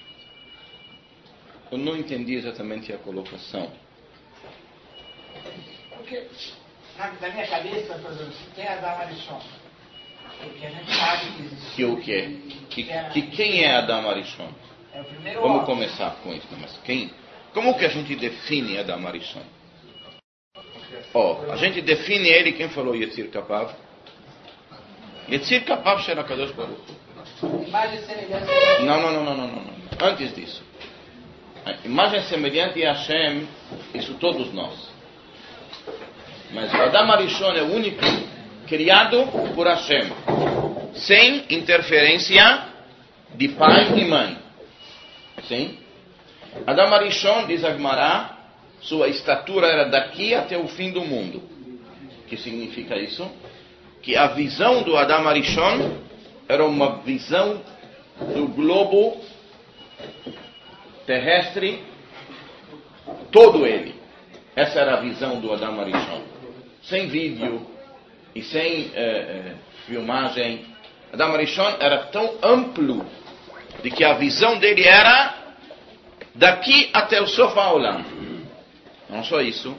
Eu não entendi exatamente a colocação. Porque na, na minha cabeça, por exemplo, quem é Adam Arishon? Porque a gente sabe que existe. Que o quê? Que, Que era- que quem é Adam Arishon? É o primeiro Vamos homem. começar com isso. Mas quem? Como que a gente define Adam Arishon? Ó, a gente define ele, quem falou Yetzir Kapav? Yetzir Kapav Shel HaKadosh Baruch Hu. Imagem semelhante. Não, não, não, não, não, não, não. Antes disso. A imagem semelhante a Hashem, isso todos nós. Mas o Adam Arishon é o único criado por Hashem, sem interferência de pai e mãe. Sim? Adam Arishon, diz a Gemara, sua estatura era daqui até o fim do mundo. O que significa isso? Que a visão do Adam Arishon era uma visão do globo terrestre, todo ele. Essa era a visão do Adam Arishon. Sem vídeo e sem eh, eh, filmagem. Adam Arishon era tão amplo de que a visão dele era daqui até o Sofá Olam. Não só isso.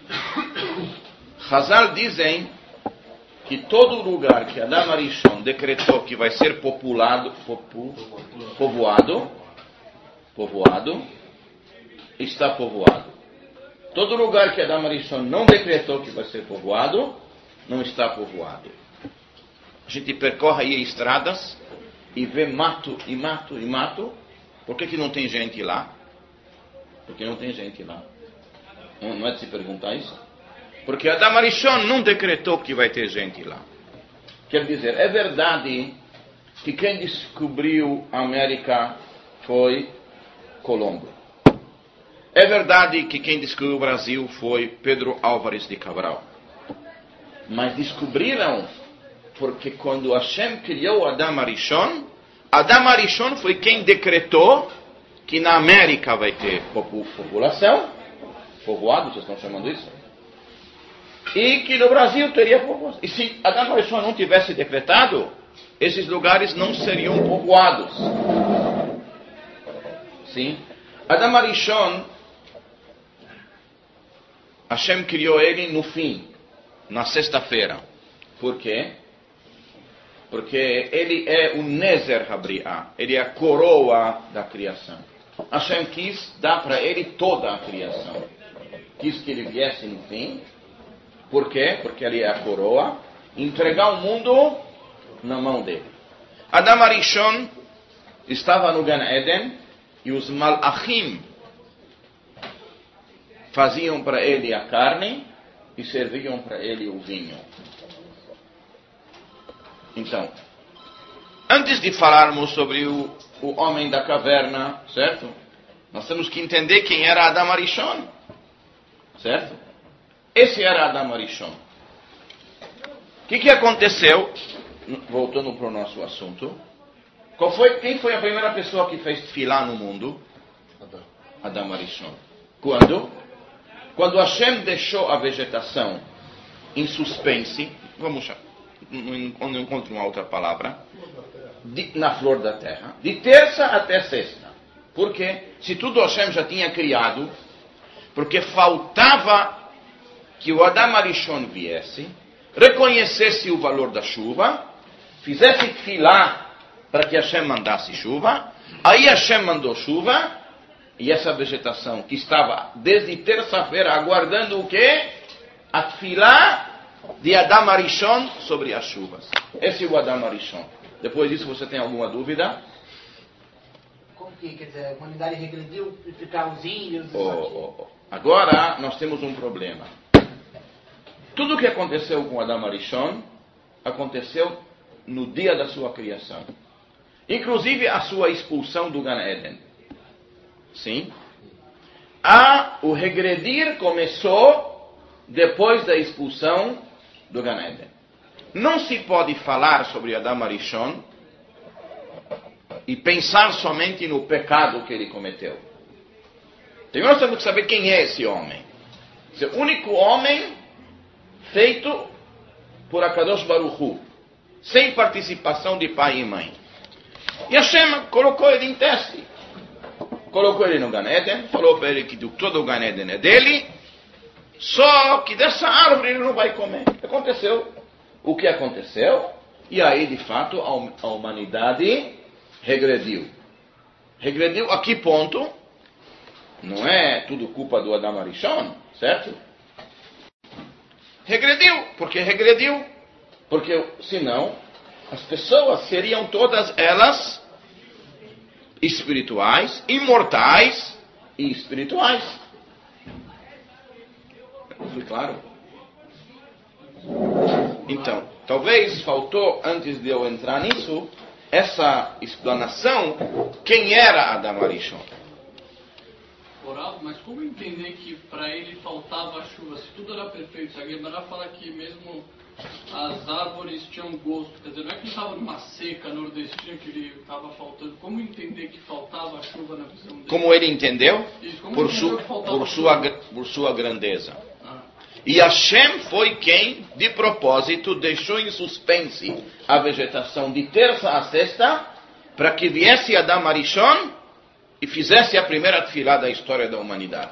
Hazal dizem que todo lugar que Adam Arishon decretou que vai ser populado, popu, povoado, povoado, está povoado. Todo lugar que Adam Arishon não decretou que vai ser povoado, não está povoado. A gente percorre aí estradas e vê mato, e mato, e mato. Por que que não tem gente lá? Porque não tem gente lá. Não, não é de se perguntar isso? Porque Adam Arishon não decretou que vai ter gente lá. Quer dizer, é verdade que quem descobriu a América foi Colombo. É verdade que quem descobriu o Brasil foi Pedro Álvares de Cabral. Mas descobriram porque quando Hashem criou Adam Arishon, Adam Arishon foi quem decretou que na América vai ter população, povoado, vocês estão chamando isso? E que no Brasil teria povoados. E se Adam Arishon não tivesse decretado, esses lugares não seriam povoados. Sim? Adam Arishon, Hashem criou ele no fim, na sexta-feira. Por quê? Porque ele é o Nezer Habriah, ele é a coroa da criação. Hashem quis dar para ele toda a criação. Quis que ele viesse no fim. Por quê? Porque ele é a coroa. Entregar o mundo na mão dele. Adam Arishon estava no Gan Eden e os Malachim faziam para ele a carne e serviam para ele o vinho. Então, antes de falarmos sobre o, o homem da caverna, certo? Nós temos que entender quem era Adam Arishon, certo? Esse era Adam Arishon. O que, que aconteceu? Voltando para o nosso assunto. Qual foi, quem foi a primeira pessoa que fez tefilá no mundo? Adam. Adam Arishon. Quando? Quando Hashem deixou a vegetação em suspense, vamos chamar, não, não encontro uma outra palavra, de, na flor da terra, de terça até sexta. Por quê? Se tudo Hashem já tinha criado, porque faltava que o Adam Arishon viesse, reconhecesse o valor da chuva, fizesse tefilá para que Hashem mandasse chuva, aí Hashem mandou chuva, e essa vegetação que estava desde terça-feira aguardando o quê? A tefilá de Adam Arishon sobre as chuvas. Esse é o Adam Arishon. Depois disso, você tem alguma dúvida? Como que, quer dizer, a humanidade regrediu e ficaram os índios? Oh, oh, oh. Agora, nós temos um problema. Tudo o que aconteceu com Adam Arishon aconteceu no dia da sua criação. Inclusive a sua expulsão do Gan Eden. Sim? Ah, o regredir começou depois da expulsão do Gan Eden. Não se pode falar sobre Adam Arishon e pensar somente no pecado que ele cometeu. Então nós temos que saber quem é esse homem. Esse é o único homem feito por Akadosh Baruch Hu, sem participação de pai e mãe. E Hashem colocou ele em teste. Colocou ele no Gan Eden, falou para ele que todo o Gan Eden é dele, Só que dessa árvore ele não vai comer. Aconteceu o que aconteceu, e aí, de fato, a humanidade regrediu. Regrediu a que ponto? Não é tudo culpa do Adam Arishon, certo? Regrediu. Por que regrediu? Porque, senão, as pessoas seriam todas elas espirituais, imortais e espirituais. Foi claro? Então, talvez faltou, antes de eu entrar nisso, essa explanação, quem era Adam Arishon? Oral, mas como entender que para ele faltava chuva, se tudo era perfeito? Se a Guemará fala que mesmo as árvores tinham gosto, quer dizer, não é que estava numa seca nordestina que ele estava faltando. Como entender que faltava chuva na visão dele? Como ele entendeu? Isso, como por, entendeu su, que faltava por, sua, chuva? por sua grandeza. Ah. E Hashem foi quem, de propósito, deixou em suspense a vegetação de terça a sexta, para que viesse Adam Arishon e fizesse a primeira tefilá da história da humanidade,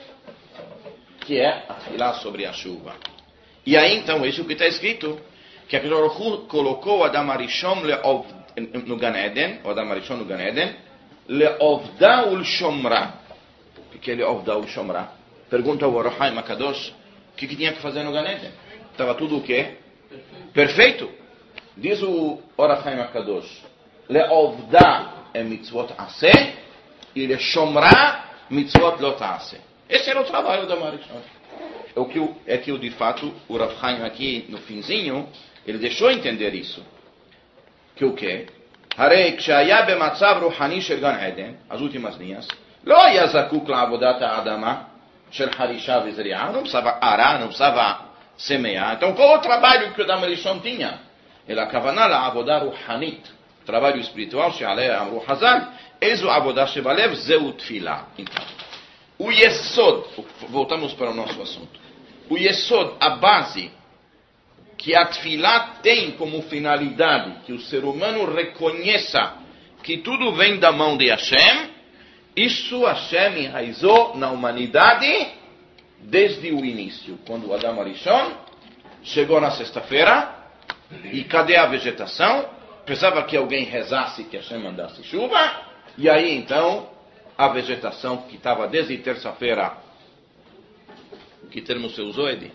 que é a tefilá sobre a chuva. E aí, então, isso que está escrito, que a Baruch colocou Adam Arishon no Gan Eden, o Adam Arishon no Gan Eden, leovda ul shomra. O que é leovda ul shomra? Pergunta ao Ohr HaChaim HaKadosh, o que, que tinha que fazer no Gan Eden? Estava tudo o quê? Perfeito. Perfeito. Diz o Ohr HaChaim HaKadosh, leovda é mitzvot aseh, e leshomra mitzvot lo ta'aseh. Esse era o trabalho da Marishon. É o que, é que de fato, o Rav Chaim aqui no finzinho, ele deixou entender isso. Que o quê? Harei kshaya bematzav ruhani shel Gan Eden, as últimas linhas, lo היה זקוק לעבודת האדמה של חרישה וזריעה, não precisava arar, não precisava semear. Então, qual o trabalho que o Adam Arishon tinha? Ele הכוונה לעבודה רוחנית, trabalho espiritual, שעליה אמרו חז"ל, איזו עבודה שבלב, זהו תפילה. Então, o Yesod, voltamos para o nosso assunto. O Yesod, a base que a Tfilá tem como finalidade, que o ser humano reconheça que tudo vem da mão de Hashem, isso Hashem enraizou na humanidade desde o início. Quando Adam Arishon chegou na sexta-feira, e cadê a vegetação? Precisava que alguém rezasse que Hashem mandasse chuva, e aí então a vegetação que estava desde terça-feira, que termo você usou, Edi?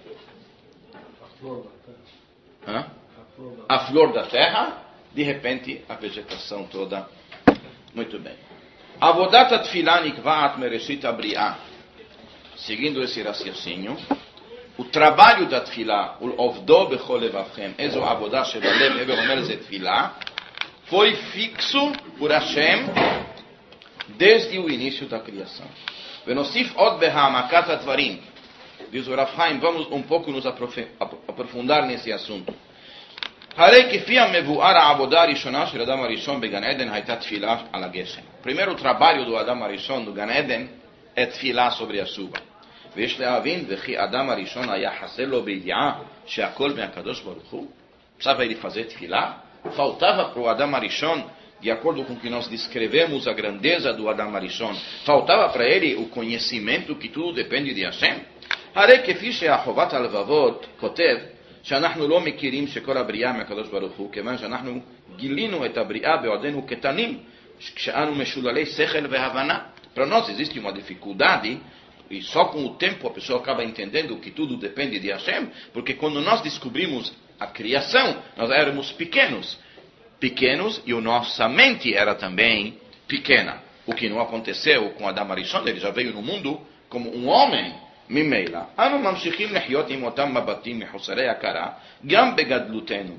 A flor da terra. Hã? A flor da, a flor da terra, de repente a vegetação toda. Muito bem. Avodat atfilá nikvaat mereshit abriá. Seguindo esse raciocínio, o trabalho da tefilá, o ovdo bechol levavchem, ezo avodah shebalev, Heber omer ze tefilá, foi fixo por Hashem desde o início da criação. Venosif od behamakat advarim. Diz o Rav Chaim, vamos um pouco nos aprofundar nesse assunto. Harei kfi mevuar העבודה הראשונה של אדם הראשון בגן עדן הייתה תפילה על הגשם. Primeiro trabalho do Adam Arishon no Gan Eden é tefilá sobre a chuva. ויש להבין, וכי אדם הראשון היה חסר לו בידיעה שהכל מהקדוש ברוך הוא. Precisava ele fazer tefilá? Faltava para o Adam Arishon, de acordo com o que nós descrevemos a grandeza do Adam Arishon, faltava para ele o conhecimento que tudo depende de Hashem? הרי כפי שהחובת הלבבות כותב שאנחנו לא מכירים שכל הבריאה מהקדוש ברוך הוא, כיוון שאנחנו גילינו את הבריאה בעודנו קטנים, כשאנו משוללי שכל והבנה. Para nós existe uma dificuldade, e só com o tempo a pessoa acaba entendendo que tudo depende de Hashem, porque quando nós descobrimos a criação, nós éramos pequenos. Pequenos, e a nossa mente era também pequena. O que não aconteceu com Adam Arishon, ele já veio no mundo como um homem. ממילא, אנו ממשיכים לחיות עם אותם מבטים מחוסרי הכרה, גם בגדלותנו.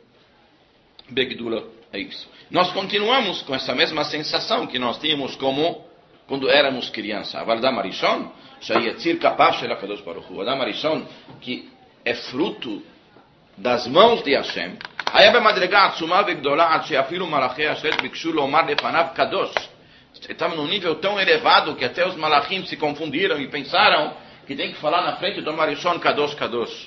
בגדולות, é isso. Nós continuamos com essa mesma sensação que nós tínhamos como quando éramos criança. אבל אדם הראשון, שהיציר כפיו של הקדוש ברוך הוא, אדם הראשון, que é fruto das mãos de Hashem, היה במדרגה עצומה וגדולה עד שאפילו מלאכי השרת ביקשו לומר לפניו קדוש. Estava num nível tão elevado que até os malachim se confundiram e pensaram que tem que falar na frente do Marishon Kadosh Kadosh.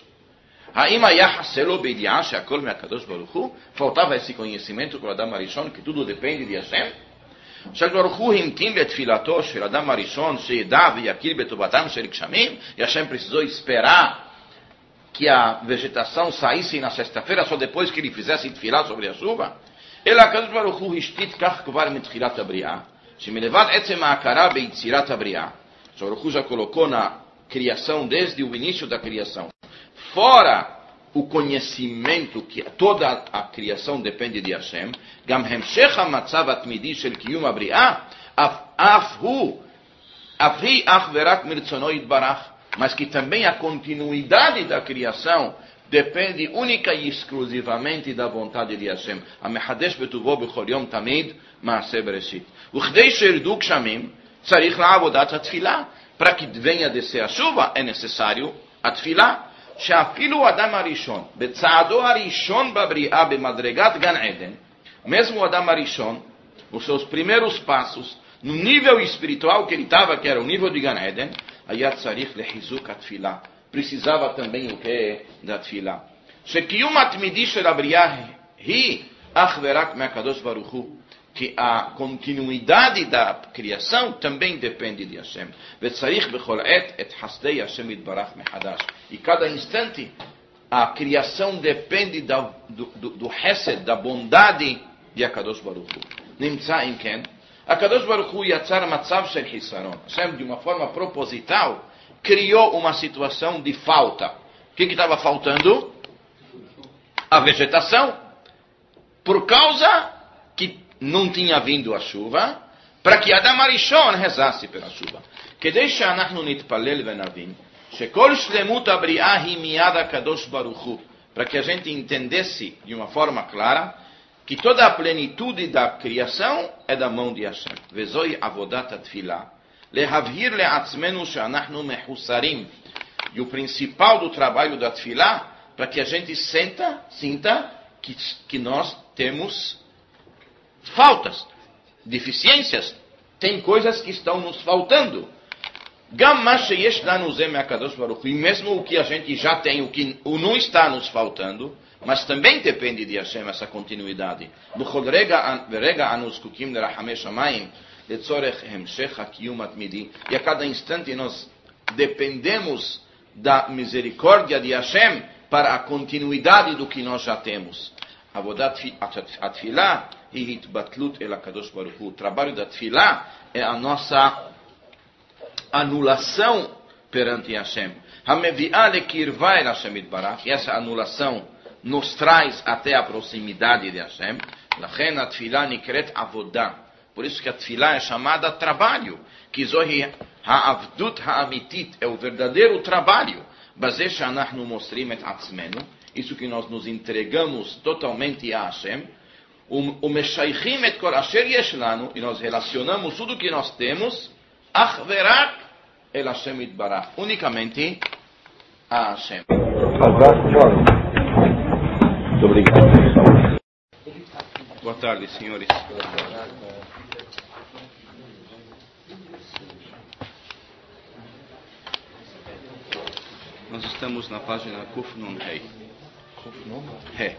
Faltava esse conhecimento para Adam Arishon, que tudo depende de Hashem. E Hashem precisou esperar que a vegetação saísse na sexta-feira, só depois que ele fizesse tefilá sobre a chuva. אלא הקדוש ברוך הוא השתית כך כבר מתחילת הבריאה, שמלבד עצם ההכרה ביצירת הבריאה, שהברוך הוא já colocou na criação desde o início da criação, fora o conhecimento que toda a criação depende de Hashem, גם המשך המצב התמידי של קיום הבריאה, אף הוא, אף היא אך ורק מרצונו יתברך, mas que também a continuidade da criação depende única e exclusivamente da vontade de Hashem. המחדש בטובו בכל יום תמיד מעשה בראשית. וכדי שירדו גשמים, צריך לעבודת התפילה. Para que venha descer a chuva, é necessário a tefilá. שאפילו האדם הראשון, בצעדו הראשון בבריאה במדרגת גן עדן, mesmo o Adão הראשון, os seus primeiros passos, no nível espiritual que ele estava, que era o nível de Gan Eden, היה צריך לחיזוק התפילה. precisava também o que? Da tefilá. שקיום התמידי של הבריאה היא אך ורק מהקדוש ברוך הוא. Que a continuidade da criação também depende de Hashem. וצריך בכל עת את חסדי השם יתברך מחדש. E cada instante a criação depende da, do, do, do hesed, da bondade de Akadosh Baruch Hu. נמצא אם כן, Akadosh Baruch Hu יצר מצב של חיסרון. Hashem, de uma forma proposital, criou uma situação de falta. O que estava faltando? A vegetação. Por causa que não tinha vindo a chuva, para que Adam Arishon rezasse pela chuva. כדי שאנחנו נתפלל ונבין, שכל שלמות הבריאה היא מיד הקדוש ברוך הוא, para que a gente entendesse de uma forma clara, que toda a plenitude da criação é da mão de Hashem. וזוהי עבודת התפילה, להבהיר לעצמנו שאנחנו מחוסרים. E o principal do trabalho da tefilá, para que a gente sinta, sinta que, que nós temos faltas, deficiências, tem coisas que estão nos faltando. E mesmo o que a gente já tem, o que não está nos faltando, mas também depende de Hashem essa continuidade. E a cada instante nós dependemos da misericórdia de Hashem para a continuidade do que nós já temos. A tefilá e hitbatlut el HaKadosh Baruch Hu. O trabalho da tefilá é a nossa anulação perante Hashem. Hamevi'ah lekirva el Hashem itbarach. E essa anulação nos traz até a proximidade de Hashem. Lachen a tefilá nikret avodah. Por isso que a tefilá é chamada trabalho. Que zohi ha'avdut ha'amitit. É o verdadeiro trabalho. Bazeh she'anachnu mosrim et atzmenu. Isso que nós nos entregamos totalmente a Hashem. O Meshaychim et kol asher yesh lanu, e nós relacionamos tudo que nós temos, ach verak el Hashem itbarach, unicamente a Hashem. Muito obrigado. Boa tarde, senhores. Nós estamos na página Kuf Nun Hei. He.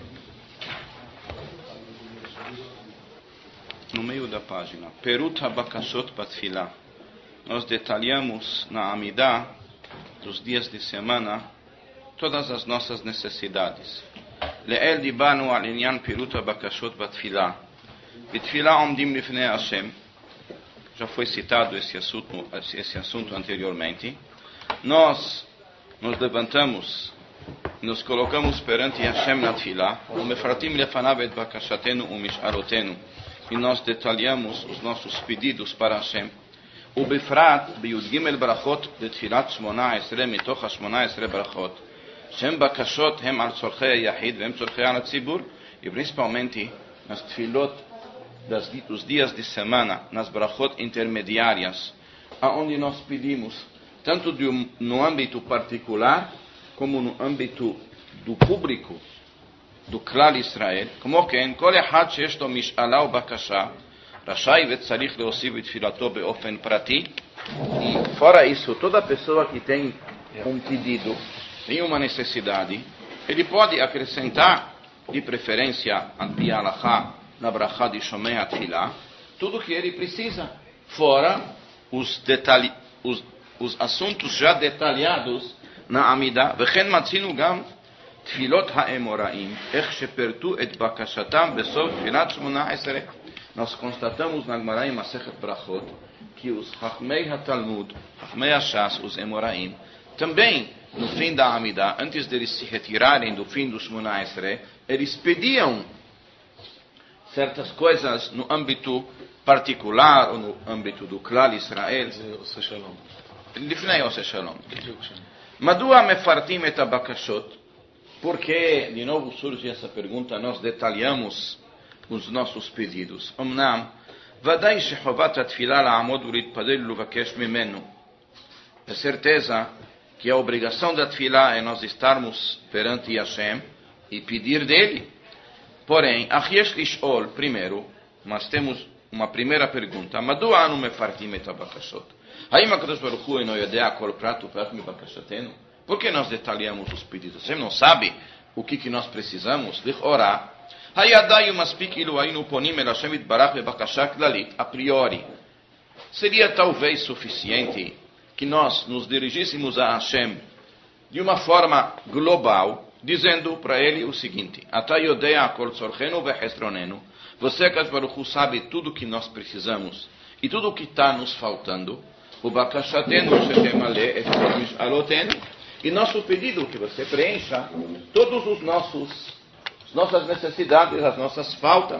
No meio da página, Perut HaBakashot Batfilah. Nós detalhamos na Amidah dos dias de semana todas as nossas necessidades. Le'el dibanu al inyan Perut HaBakashot Batfilah. Betfilah omdim lifnei Hashem. Já foi citado esse assunto, esse assunto anteriormente. Nós nos levantamos, nos colocamos perante Hashem na tefilá, umefratim lefanav et bakashatenu umish'arotenu, e nós detalhamos os nossos pedidos para Hashem. ובפרט בי"ג ברכות לתפילת שמונה עשרה מתוך השמונה עשרה ברכות, שהן בקשות הם על צורכי היחיד והם צורכי על הציבור, e principalmente nas tefilot das, dos dias de semana, nas brachot intermediárias, aonde nós pedimos, tanto de um, no âmbito particular, como no âmbito do público, do Klal Israel, como que em כל אחד שיש לו משאלה או בקשה, רשאי וצריך להוסיף בתפילתו באופן פרטי. E fora isso, toda pessoa que tem um pedido, tem uma necessidade, ele pode acrescentar, de preferência, al pi halachá, na brachá de Shomei HaTfilah, tudo que ele precisa, fora os, detalhe, os, os assuntos já detalhados na Amidah. וכן מצינו גם תפילות האמוראים, איך שפרטו את בקשתם בסוף תפילת שמונה עשרה. Nós constatamos na Gemara em Masechet Brachot que os Chachmei HaTalmud, Chachmei HaShas, os Emoraim, também no fim da Amidah, antes deles se retirarem do fim do Shmona Esrei, eles pediam certas coisas no âmbito particular ou no âmbito do Klal Israel. לפני עושה שלום. מדוע מפרטים את הבקשות? Porque, de novo surge essa pergunta, nós detalhamos os nossos pedidos. אמנם, ודאי שחובת התפילה לעמוד ולהתפלל ולבקש ממנו. É certeza que a obrigação da tefilá é nós estarmos perante Hashem e pedir dele. Porém, achies lishol, primeiro, nós temos uma primeira pergunta. מדוע אנו מפרטים את הבקשות? האם הקדוש ברוך הוא אינו יודע כל פרט ופרט מבקשתנו? Por que nós detalhamos os pedidos? Você não sabe o que, que nós precisamos? לכאורה, היה די ומספיק אילו היינו פונים אל השם יתברך בבקשה כללית, a priori. Seria talvez suficiente que nós nos dirigíssemos a Hashem de uma forma global, dizendo para ele o seguinte: Ata yodea kol tzorchenu vechesronenu. Você, Akadosh Baruch Hu, sabe tudo o que nós precisamos e tudo o que está nos faltando. O bakashatenu shetemale et kol mishalotenu. E nosso pedido que você preencha todos os nossos as nossas necessidades, as nossas faltas.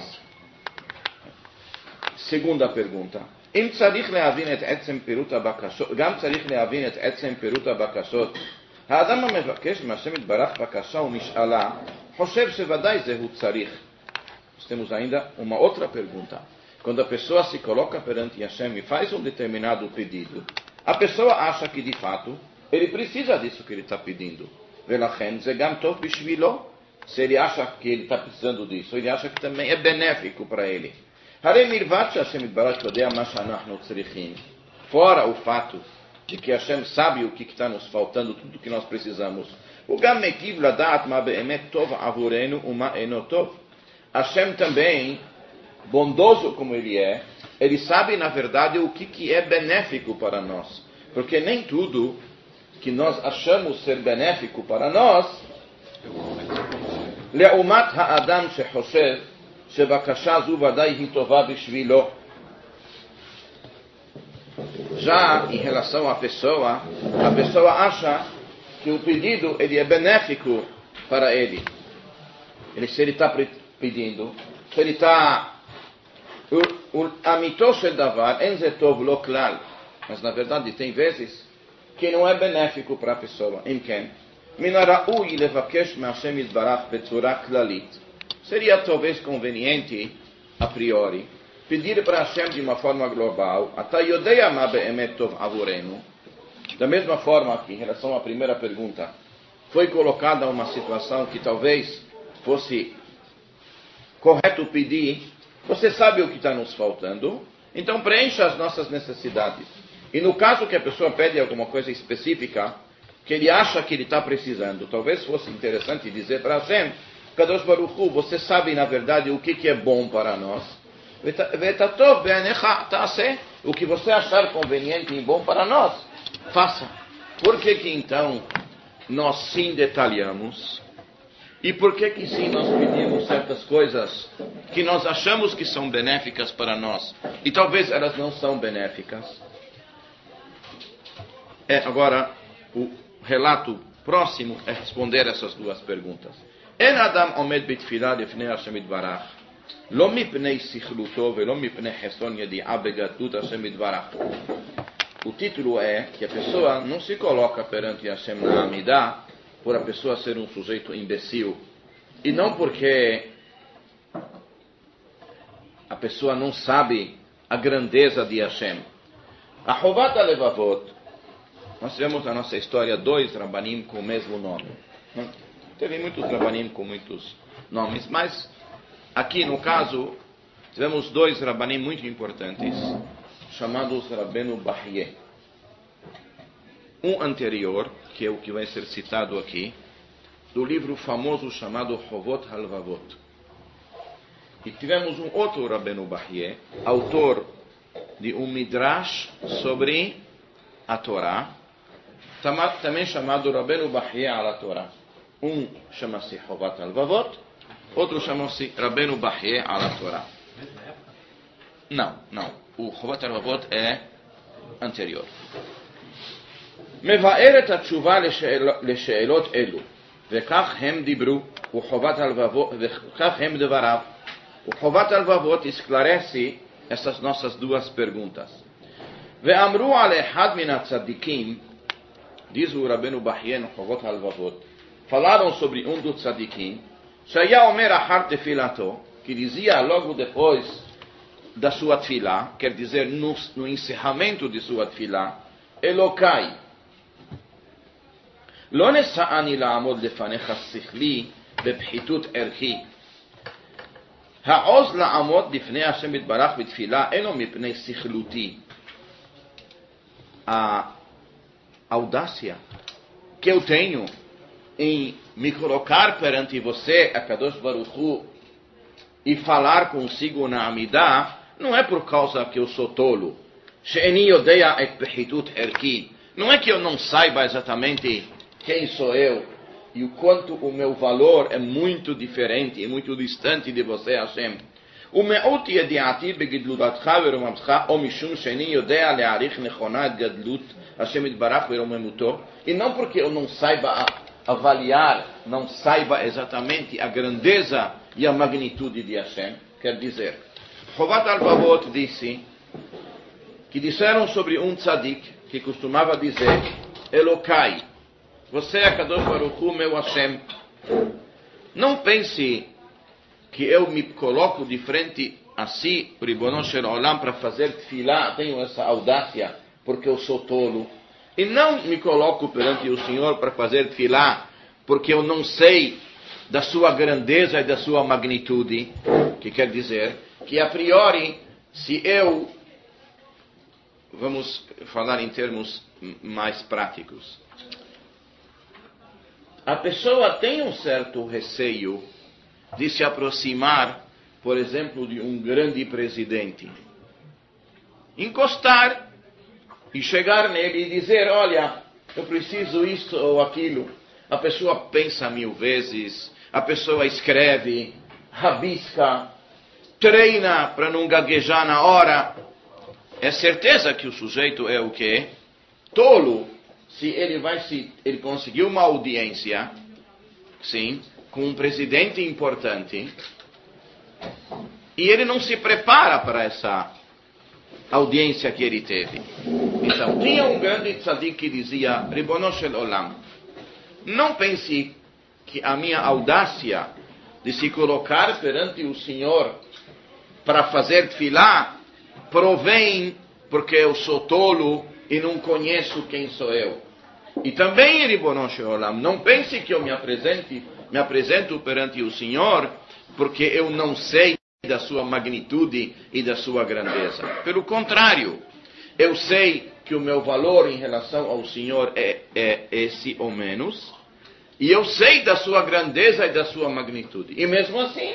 Segunda pergunta. אם צריך להבין את עצם פירוט הבקשות, גם צריך להבין את עצם פירוט הבקשות, האדם המבקש מהשם יתברך בקשה ומשאלה, חושב שוודאי זהו צריך. Temos ainda uma outra pergunta. Quando a pessoa se coloca perante Hashem e faz um determinado pedido, a pessoa acha que de fato ele precisa disso que ele está pedindo. ולכן זה גם טוב בשבילו. Se ele acha que ele está precisando disso, ele acha que também é benéfico para ele. הרי מלבד שהשם יתברך יודע מה שאנחנו צריכים, fora o fato de que Hashem sabe o que está nos faltando, tudo que nós precisamos, הוא גם מקיב לדעת מה באמת טוב עבורנו ומה אינו טוב. Hashem também, bondoso como ele é, ele sabe na verdade o que, que é benéfico para nós. Porque nem tudo que nós achamos ser benéfico para nós, לעומת האדם שחושב שבקשה זו ודאי היא טובה בשבילו. Já em relação à pessoa, a pessoa acha que o pedido ele é benéfico para ele. Ele, se ele está pedindo, se ele está... אמיתו של דבר, אין זה טוב לא כלל. Mas na verdade tem vezes que não é benéfico para a pessoa. אם כן, מן הראוי לבקש מהשם יתברך בצורה כללית. Seria talvez conveniente, a priori, pedir para Hashem de uma forma global, Ata yodea ma be'emet tov avurenu. Da mesma forma que, em relação à primeira pergunta, foi colocada uma situação que talvez fosse correto pedir, você sabe o que está nos faltando, então preencha as nossas necessidades. E no caso que a pessoa pede alguma coisa específica, que ele acha que ele está precisando, talvez fosse interessante dizer para Hashem, Kadosh Baruch Hu, você sabe na verdade o que, que é bom para nós. O que você achar conveniente e bom para nós, faça. Por que que então nós sim detalhamos? E por que que sim nós pedimos certas coisas que nós achamos que são benéficas para nós e talvez elas não são benéficas? É, agora, o relato próximo é responder essas duas perguntas. אין אדם עומד בתפילה לפני השם יתברך, לא מפני סכלותו ולא מפני חסרון ידיעה בגדלות השם יתברך. O título é que a pessoa não se coloca perante Hashem na Amidah por a pessoa ser um sujeito imbecil, e não porque a pessoa não sabe a grandeza de Hashem. A Chovat HaLevavot, nós tivemos na nossa história dois Rabanim com o mesmo nome. Teve muitos Rabanim com muitos nomes, mas aqui no caso tivemos dois Rabanim muito importantes, chamados Rabbeinu Bahye. Um anterior, que é o que vai ser citado aqui, do livro famoso chamado Chovot HaLevavot. E tivemos um outro Rabbeinu Bahye, autor de um Midrash sobre a Torá, também chamado Rabbeinu Bahye ala Torá. Um chama-se Chovat Alvavot, outro chama-se Rabbeinu Bahye ala Torá. Não, não. O Chovat Alvavot é anterior. מבאר את התשובה לשאלות אלו, וכך הם דיברו, וחובת הלבבות, וכך הם דבריו, וחובת הלבבות esclarece essas nossas duas perguntas. ואמרו על אחד מן הצדיקים, diz o Rabbeinu Bahye no Chovat Halvavot, falaram sobre um dos tzadikim, שהיה אומר אחר תפילתו, que dizia logo depois da sua tefilá, quer dizer no, no encerramento de sua tefilá, Elokai, לא נשאני לעמוד לפניך שכלי בפחיתות ערכי. העוז לעמוד לפני השם יתברך בתפילה אינו מפני שכלותי. A audácia que eu tenho em me colocar perante você, a Kadosh Baruch Hu, e falar consigo na Amidah, não é por causa que eu sou tolo. שאיני יודע את פחיתות ערכי. Não é que eu não saiba exatamente quem sou eu e o quanto o meu valor é muito diferente e muito distante de você, Hashem. ומעוט ידיעתי בגדלותך ורוממתך, או משום שאיני יודע להעריך נכונה את גדלות השם יתברך ורוממותו, e não porque eu não saiba avaliar, não saiba exatamente a grandeza e a magnitude de Hashem, quer dizer, Chovat Halvavot disse que disseram sobre um tzadik que costumava dizer, Elokai, você é Kadosh Baruch Hu, meu Hashem. Não pense que eu me coloco de frente a si, Ribono Shel Olam, para fazer tefilá, tenho essa audácia, porque eu sou tolo. E não me coloco perante o Senhor para fazer tefilá, porque eu não sei da sua grandeza e da sua magnitude. Que quer dizer que, a priori, se eu... Vamos falar em termos mais práticos. A pessoa tem um certo receio de se aproximar, por exemplo, de um grande presidente. Encostar e chegar nele e dizer, olha, eu preciso isso ou aquilo. A pessoa pensa mil vezes, a pessoa escreve, rabisca, treina para não gaguejar na hora. É certeza que o sujeito é o quê? Tolo. Se ele vai se ele conseguiu uma audiência, sim, com um presidente importante, e ele não se prepara para essa audiência que ele teve. Então, tinha um grande tzadik que dizia, Ribono Shel Olam, não pense que a minha audácia de se colocar perante o Senhor para fazer tefilá provém porque eu sou tolo e não conheço quem sou eu. E também, Ribono Shel Olam, não pense que eu me apresente, me apresento perante o Senhor porque eu não sei da sua magnitude e da sua grandeza. Pelo contrário, eu sei que o meu valor em relação ao Senhor é, é esse ou menos, e eu sei da sua grandeza e da sua magnitude. E mesmo assim,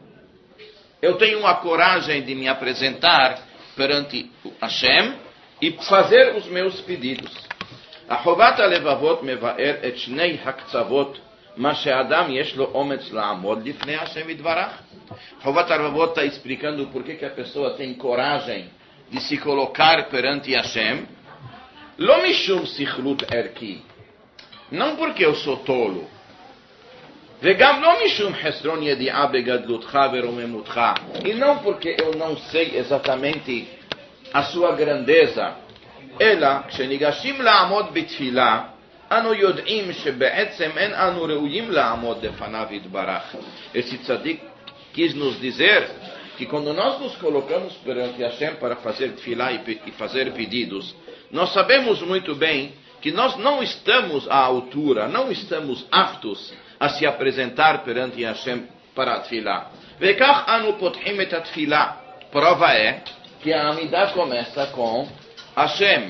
eu tenho a coragem de me apresentar perante Hashem e fazer os meus pedidos. A Chovat Halevavot mevaer et shnei haktzavot, ma she'adam yesh lo ometz la'amod lifnei Hashem yitbarach. Chovat Halevavot está explicando por que que a pessoa tem coragem de se colocar perante Hashem. Lo mishum sichlut erki, não porque eu sou tolo. Vegam lo mishum hesron yedi'ah begadlutcha veromemutcha, e não porque eu não sei exatamente a sua grandeza. אלא כשניגשים לעמוד בתפילה, אנו יודעים שבעצם אין אנו ראויים לעמוד לפניו יתברך. Esse tzadik quis nos dizer que quando nós nos colocamos perante Hashem para fazer tefilá e fazer pedidos, nós sabemos muito bem que nós não estamos à altura, não estamos aptos a se apresentar perante Hashem para a tefilá. וכך אנו פותחים את התפילה. Prova é que a Amidah começa com Hashem,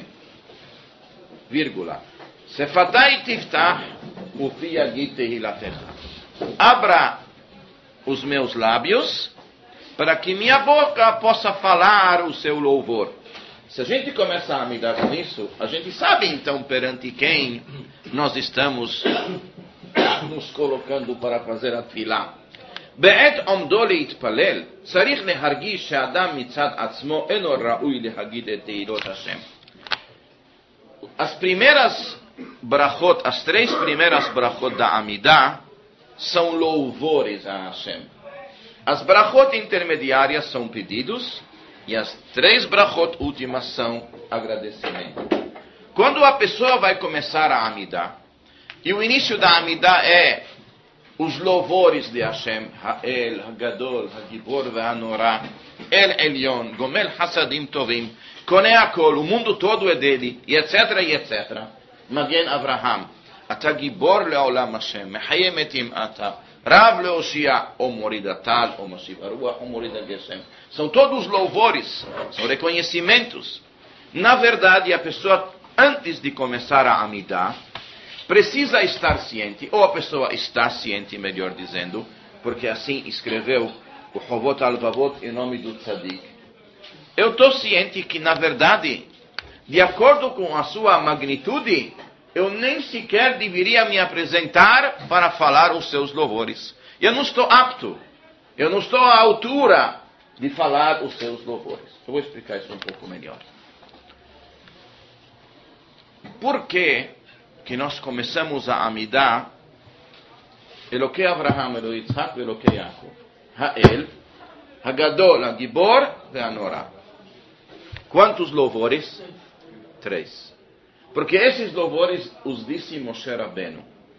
vírgula, Sefatai tiftach ufi yagid tehilatecha. Abra os meus lábios para que minha boca possa falar o seu louvor. Se a gente começar a midar com isso, a gente sabe então perante quem nós estamos nos colocando para fazer a tefilá. בעת עומדו להתפלל, צריך להרגיש שהאדם מצד עצמו אינו ראוי להגיד את תהילות השם. As primeiras brachot, as três primeiras brachot da Amidah são louvores a Hashem. As brachot intermediárias são pedidos e as três brachot últimas são agradecimento. Quando a pessoa vai começar a Amidah, e o início da Amidah é os louvores de Hashem, Ha'el, Hagadol, Hagibor ve'Hanorá, El Elyon, Gomel Hasadim Tovim, Konei Akol, o mundo todo é dele, e etc, e etcétera. Magen Avraham, Ata Gibor le'olam Hashem, Mechaye metim ata, Rav le'oshia, O Moridatal, O Mashiv Aruach, O Moridageshem. São todos louvores, são reconhecimentos. Na verdade, a pessoa, antes de começar a Amidah, precisa estar ciente, ou a pessoa está ciente, melhor dizendo, porque assim escreveu o Chovot Alvavot em nome do Tzadik. Eu estou ciente que, na verdade, de acordo com a sua magnitude, eu nem sequer deveria me apresentar para falar os seus louvores. Eu não estou apto, eu não estou à altura de falar os seus louvores. Eu vou explicar isso um pouco melhor. Por que que nós começamos a Amidah, Elokei Avraham, Elokei Yitzhak, Elokei Yaakov, Ha'el, Hagadol, Hagibor ve'Hanorá. Quantos louvores? Três. Porque esses louvores os disse Moshe Rabbeinu.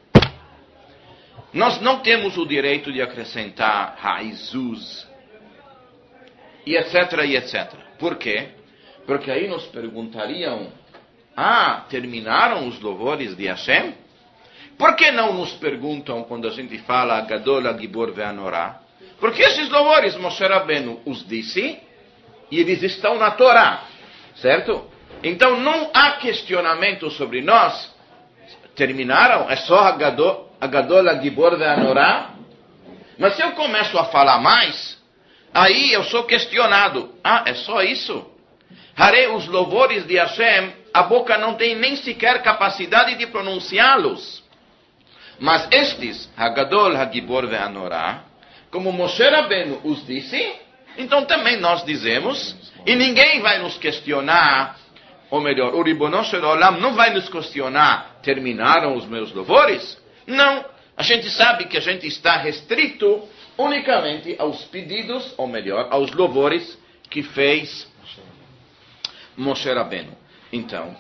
Nós não temos o direito de acrescentar Ha'izuz, e etc, e etcétera. Por quê? Porque aí nos perguntariam, ah, terminaram os louvores de Hashem? Por que não nos perguntam quando a gente fala Gadol, Gibor ve'Hanorá? Porque esses louvores Moshe Rabbeinu os disse e eles estão na Torá, certo? Então não há questionamento sobre nós. Terminaram? É só Gadol, Gibor ve'Hanorá? Mas se eu começo a falar mais, aí eu sou questionado. Ah, é só isso? Harei os louvores de Hashem, a boca não tem nem sequer capacidade de pronunciá-los. Mas estes, Hagadol, Hagibor ve'Hanorá, como Moshe Rabbeinu os disse, então também nós dizemos, e ninguém vai nos questionar, ou melhor, o Ribono Shel Olam não vai nos questionar, terminaram os meus louvores? Não, a gente sabe que a gente está restrito unicamente aos pedidos, ou melhor, aos louvores que fez Moshe Rabbeinu. Então,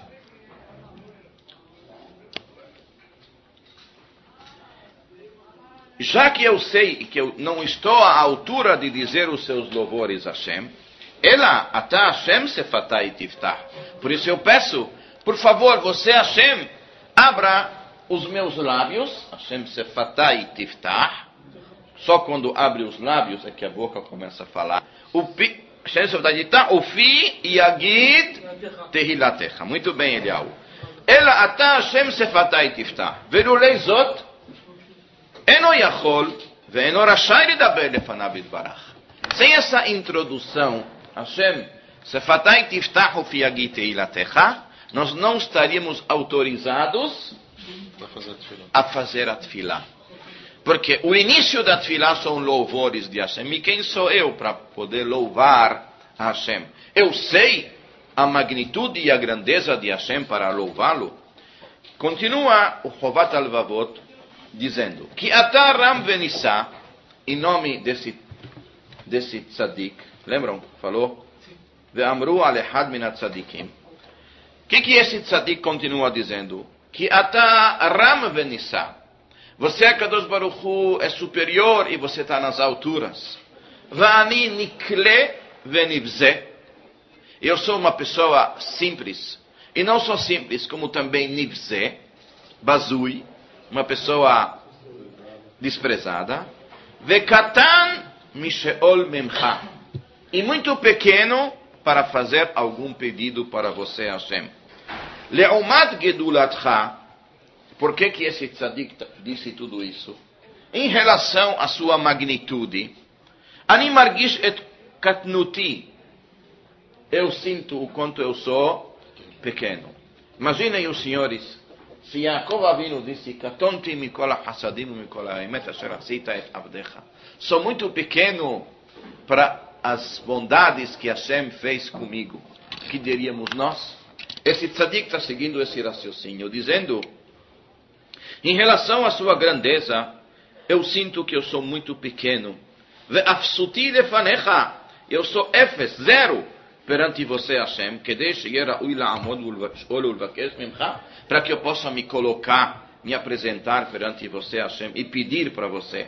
já que eu sei que eu não estou à altura de dizer os seus louvores a Hashem, ela, ata Hashem sefatai tiftah. Por isso eu peço, por favor, você Hashem, abra os meus lábios, Hashem sefatai tiftah. Só quando abre os lábios é que a boca começa a falar. O pi O fi yagid tehilatecha. Muito bem, Eliyahu. Ela ata Hashem sefatai tiftah. Verulei zot, eno yachol, ve'eno rashai lidaber lefanav yitbarach. Sem essa introdução, Hashem sefatai tiftah, o fi yagid tehilatecha, nós não estaríamos autorizados a fazer a tefilá. Porque o início da tefilá são louvores de Hashem. E quem sou eu para poder louvar a Hashem? Eu sei a magnitude e a grandeza de Hashem para louvá-lo. Continua o Chovat Alvavot dizendo que Ata Ram Venissá, em nome desse, desse tzadik, lembram? Falou? Ve'amru alehad min tzadikim. O que, que esse tzadik continua dizendo? Que Ata Ram Venissá. Você, Kadosh Baruch Hu, é superior e você está nas alturas. Va'ani nikle venivze. Eu sou uma pessoa simples. E não só simples, como também nivze, bazui, uma pessoa desprezada. Ve'katan misheol memcha. E muito pequeno para fazer algum pedido para você, Hashem. Le'umat gedulatcha. Por que que esse tzadik disse tudo isso? Em relação à sua magnitude, Ani margish et katnuti. Eu sinto o quanto eu sou pequeno. Imaginem os senhores, se Yaakov Avinu disse, katonti mikol hasadim mikol ha'emet asher asita et avdecha. Sou muito pequeno para as bondades que Hashem fez comigo. O que diríamos nós? Esse tzadik está seguindo esse raciocínio, dizendo, em relação à sua grandeza, eu sinto que eu sou muito pequeno. Ve'afsuti lefanecha, eu sou efes, zero, perante você, Hashem, para que eu possa me colocar, me apresentar perante você, Hashem, e pedir para você.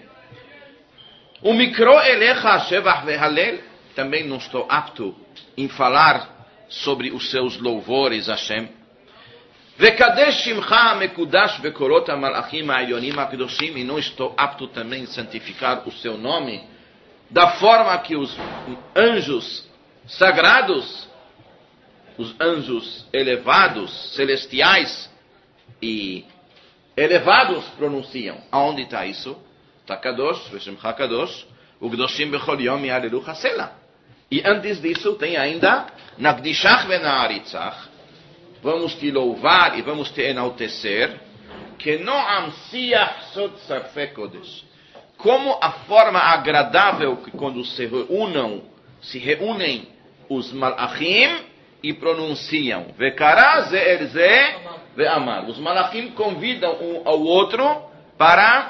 O micro elecha shevach vehalel, também não estou apto em falar sobre os seus louvores, Hashem. Vekadesh shimcha mekudash bekorot hamalachim ha'elyonim ha'kedoshim, e não estou apto também em santificar o seu nome da forma que os anjos sagrados, os anjos elevados, celestiais e elevados pronunciam. Aonde está isso? Está Kadosh, Veshemcha Kadosh, Ugdoshim Bechol Yom Yalelu Hasela. E antes disso tem ainda Nagdishach Vena'aritzach. Vamos te louvar e vamos te enaltecer. Que Noam Siach Sot Sarfe Kodesh. Como a forma agradável que quando se reúnam, se reúnem os malachim e pronunciam. Vekara ze'er ze ve'amar. Os malachim convidam um ao outro para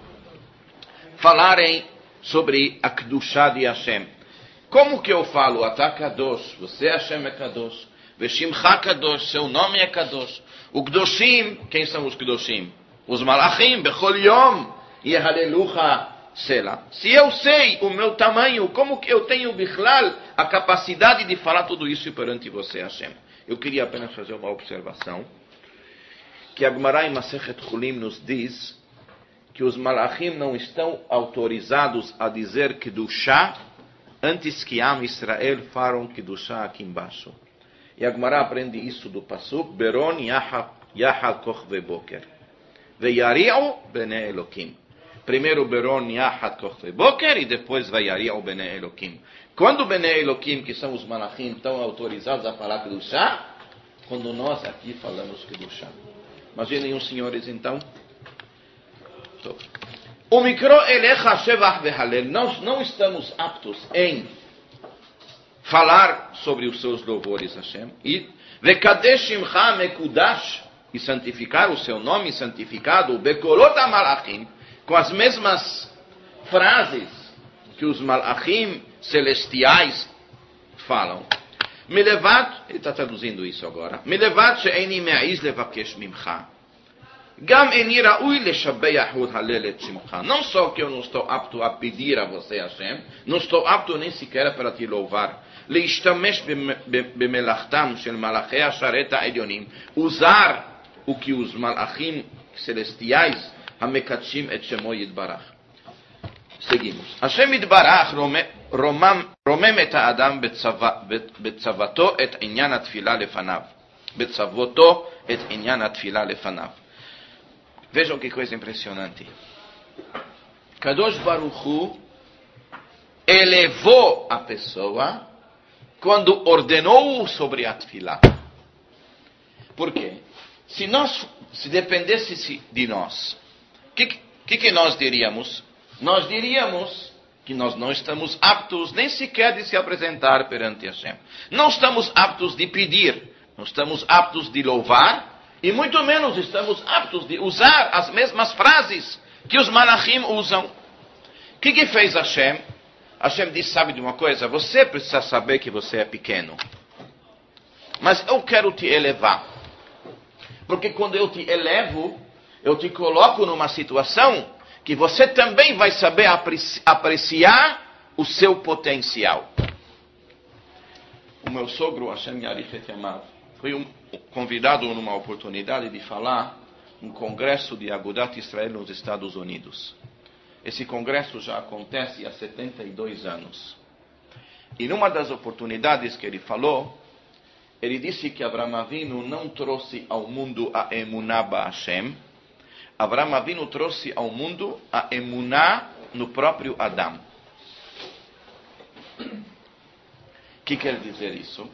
falarem sobre a Kedushá de Hashem. Como que eu falo? Ata Kadosh, você Hashem é Kadosh. Veshimcha Kadosh, seu nome é Kadosh. O Kedoshim, quem são os Kedoshim? Os malachim, Bechol Yom, Yehalelucha Sela. Se eu sei o meu tamanho, como que eu tenho, Bichlal, a capacidade de falar tudo isso perante você, Hashem? Eu queria apenas fazer uma observação, que a Gemara em Masechet Chulim nos diz que os malachim não estão autorizados a dizer Kedushá antes que Am Israel falam Kedushá aqui embaixo. E a Gemara aprende isso do Pasuk, Beron Yaha Kochve Boker. Veyari'u Bnei Elokim. Primeiro Beron Yahat Kochve Boker e depois Vayari'u Bnei Elokim. Quando Bnei Elokim, que são os malachim, estão autorizados a falar Kedushá? Quando nós aqui falamos Kedushá. Imaginem os senhores então. O micro elecha shevach vehalel. Nós não estamos aptos em falar sobre os seus louvores, Hashem. E vekadesh shimcha mekudash, e santificar o seu nome santificado, bekorot hamalachim, com as mesmas frases que os malachim celestiais falam. Me levat, ele está traduzindo isso agora. Me levat she'eni me'aiz levakesh mimcha. Gam eni ra'ui leshabeach halel et shimcha. Não só que eu não estou apto a pedir a você, Hashem, não estou apto nem sequer para te louvar. Leishtamesh bemelachtam shel malachei hasharet ha'elyonim. Usar o que os malachim celestiais hamekatshim et shemo yitbarach. Seguimos. Hashem yitbarach romem et ha'adam betzavato et inyan atfila lefanav. Betzavoto et inyan atfila lefanav. Vejam que coisa impressionante. Kadosh Baruch Hu elevou a pessoa quando ordenou sobre a tefilá. Por quê? Se nós, se dependesse de nós, o que, que, que nós diríamos? Nós diríamos que nós não estamos aptos nem sequer de se apresentar perante Hashem. Não estamos aptos de pedir, não estamos aptos de louvar, e muito menos estamos aptos de usar as mesmas frases que os malachim usam. O que, que fez Hashem? Hashem disse, sabe de uma coisa? Você precisa saber que você é pequeno. Mas eu quero te elevar. Porque quando eu te elevo, eu te coloco numa situação que você também vai saber apreci- apreciar o seu potencial. O meu sogro, Hashem Yarichet Yamav, foi um convidado numa oportunidade de falar num congresso de Agudat Israel nos Estados Unidos. Esse congresso já acontece há setenta e dois anos. E numa das oportunidades que ele falou, ele disse que Avraham Avinu não trouxe ao mundo a emuná ba'Hashem. Avraham Avinu trouxe ao mundo a emuná no próprio Adão. que quer dizer isso?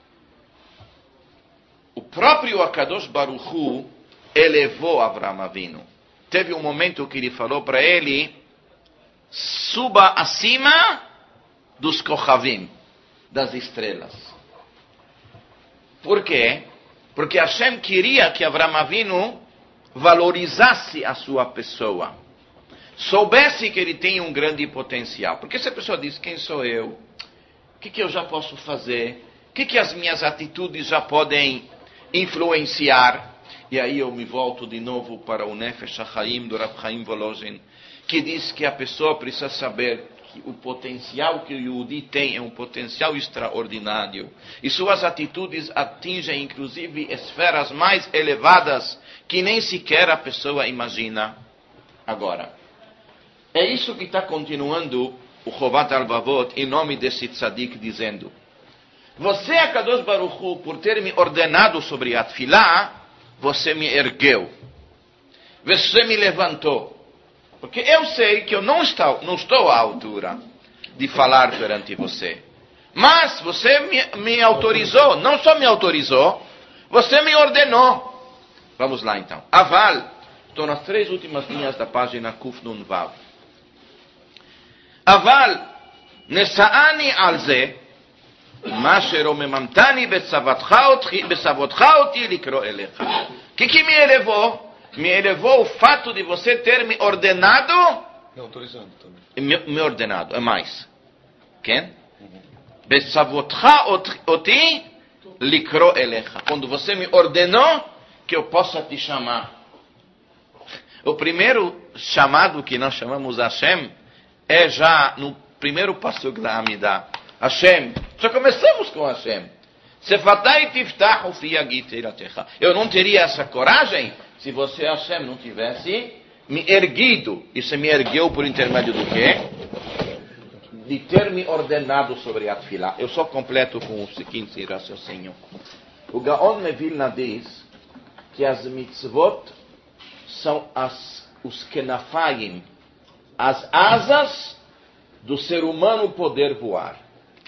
O próprio Akadosh Baruch Hu elevou Avraham Avinu. Teve um momento que ele falou para ele, suba acima dos Kochavim, das estrelas. Por quê? Porque Hashem queria que Avraham Avinu valorizasse a sua pessoa. Soubesse que ele tem um grande potencial. Porque se a pessoa diz, quem sou eu? O que, que eu já posso fazer? O que, que as minhas atitudes já podem influenciar? E aí eu me volto de novo para o Nefesh HaChaim do Rav Chaim Volozhin, que diz que a pessoa precisa saber que o potencial que o Yehudi tem é um potencial extraordinário. E suas atitudes atingem inclusive esferas mais elevadas que nem sequer a pessoa imagina. Agora, é isso que está continuando o Chovat Alvavot em nome desse tzadik, dizendo: você, Akadosh Baruch Hu, por ter me ordenado sobre a Tfilah, você me ergueu. Você me levantou. Porque eu sei que eu não estou, não estou à altura de falar perante você. Mas você me, me autorizou. Não só me autorizou, você me ordenou. Vamos lá então. Aval. Estou nas três últimas linhas da página Kuf Nun Vav. Aval. Nesa'ani al ze. מה שרוממתני בצוותך אותי לקרוא אליך. Que que me elevou? Me elevou o fato de você ter me ordenado. Me autorizando também. Me, me ordenado, é mais. Quem? בצוותך אותי לקרוא אליך. Quando você me ordenou que eu possa te chamar. O primeiro chamado que nós chamamos Hashem é já no primeiro passuco da Amidah. Hashem. Já começamos com Hashem. Sefatai tiftahu fi yagit iratecha. Eu não teria essa coragem se você, Hashem, não tivesse me erguido. E você me ergueu por intermédio do quê? De ter me ordenado sobre a Tfilah. Eu só completo com o seguinte raciocínio. O Gaon Mevilna diz que as mitzvot são as, os kenafayim, as asas do ser humano poder voar.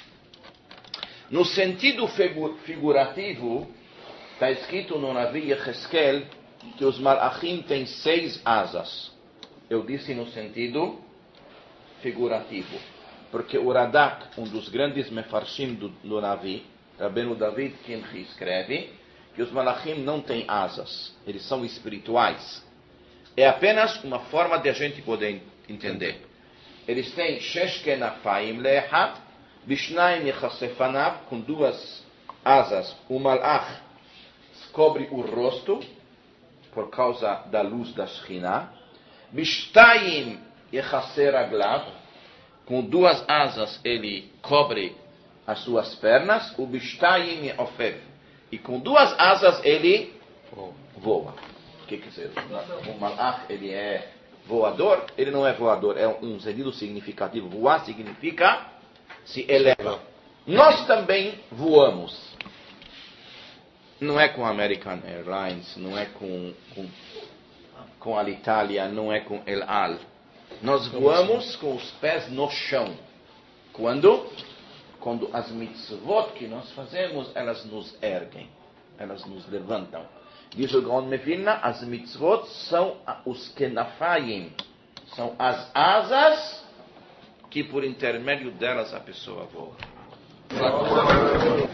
No sentido figurativo, está escrito no Navi Yecheskel que os malachim têm seis asas. Eu disse no sentido figurativo, porque o Radak, um dos grandes mefarshim do, do Navi, Rabbeinu David Kimchi, escreve que os malachim não têm asas, eles são espirituais. É apenas uma forma de a gente poder entender. Eles têm shesh kenafayim le'echad, Bishnaim Yechasefanav, com duas asas, o malach cobre o rosto, por causa da luz da Shekhinah. Bishtayim Yechaser Aglav, com duas asas ele cobre as suas pernas. O Bishtayim Yeofev, e com duas asas ele voa. O que quer dizer? O malach ele é voador, ele não é voador, é um sentido significativo. Voar significa se eleva. Nós também voamos. Não é com American Airlines, não é com, com, com a Alitalia, não é com El Al. Nós voamos com os pés no chão. Quando? Quando as mitzvot que nós fazemos, elas nos erguem, elas nos levantam. Diz o Gaon Mevilna, as mitzvot são os kenafayim, são as asas que por intermédio delas a pessoa voa.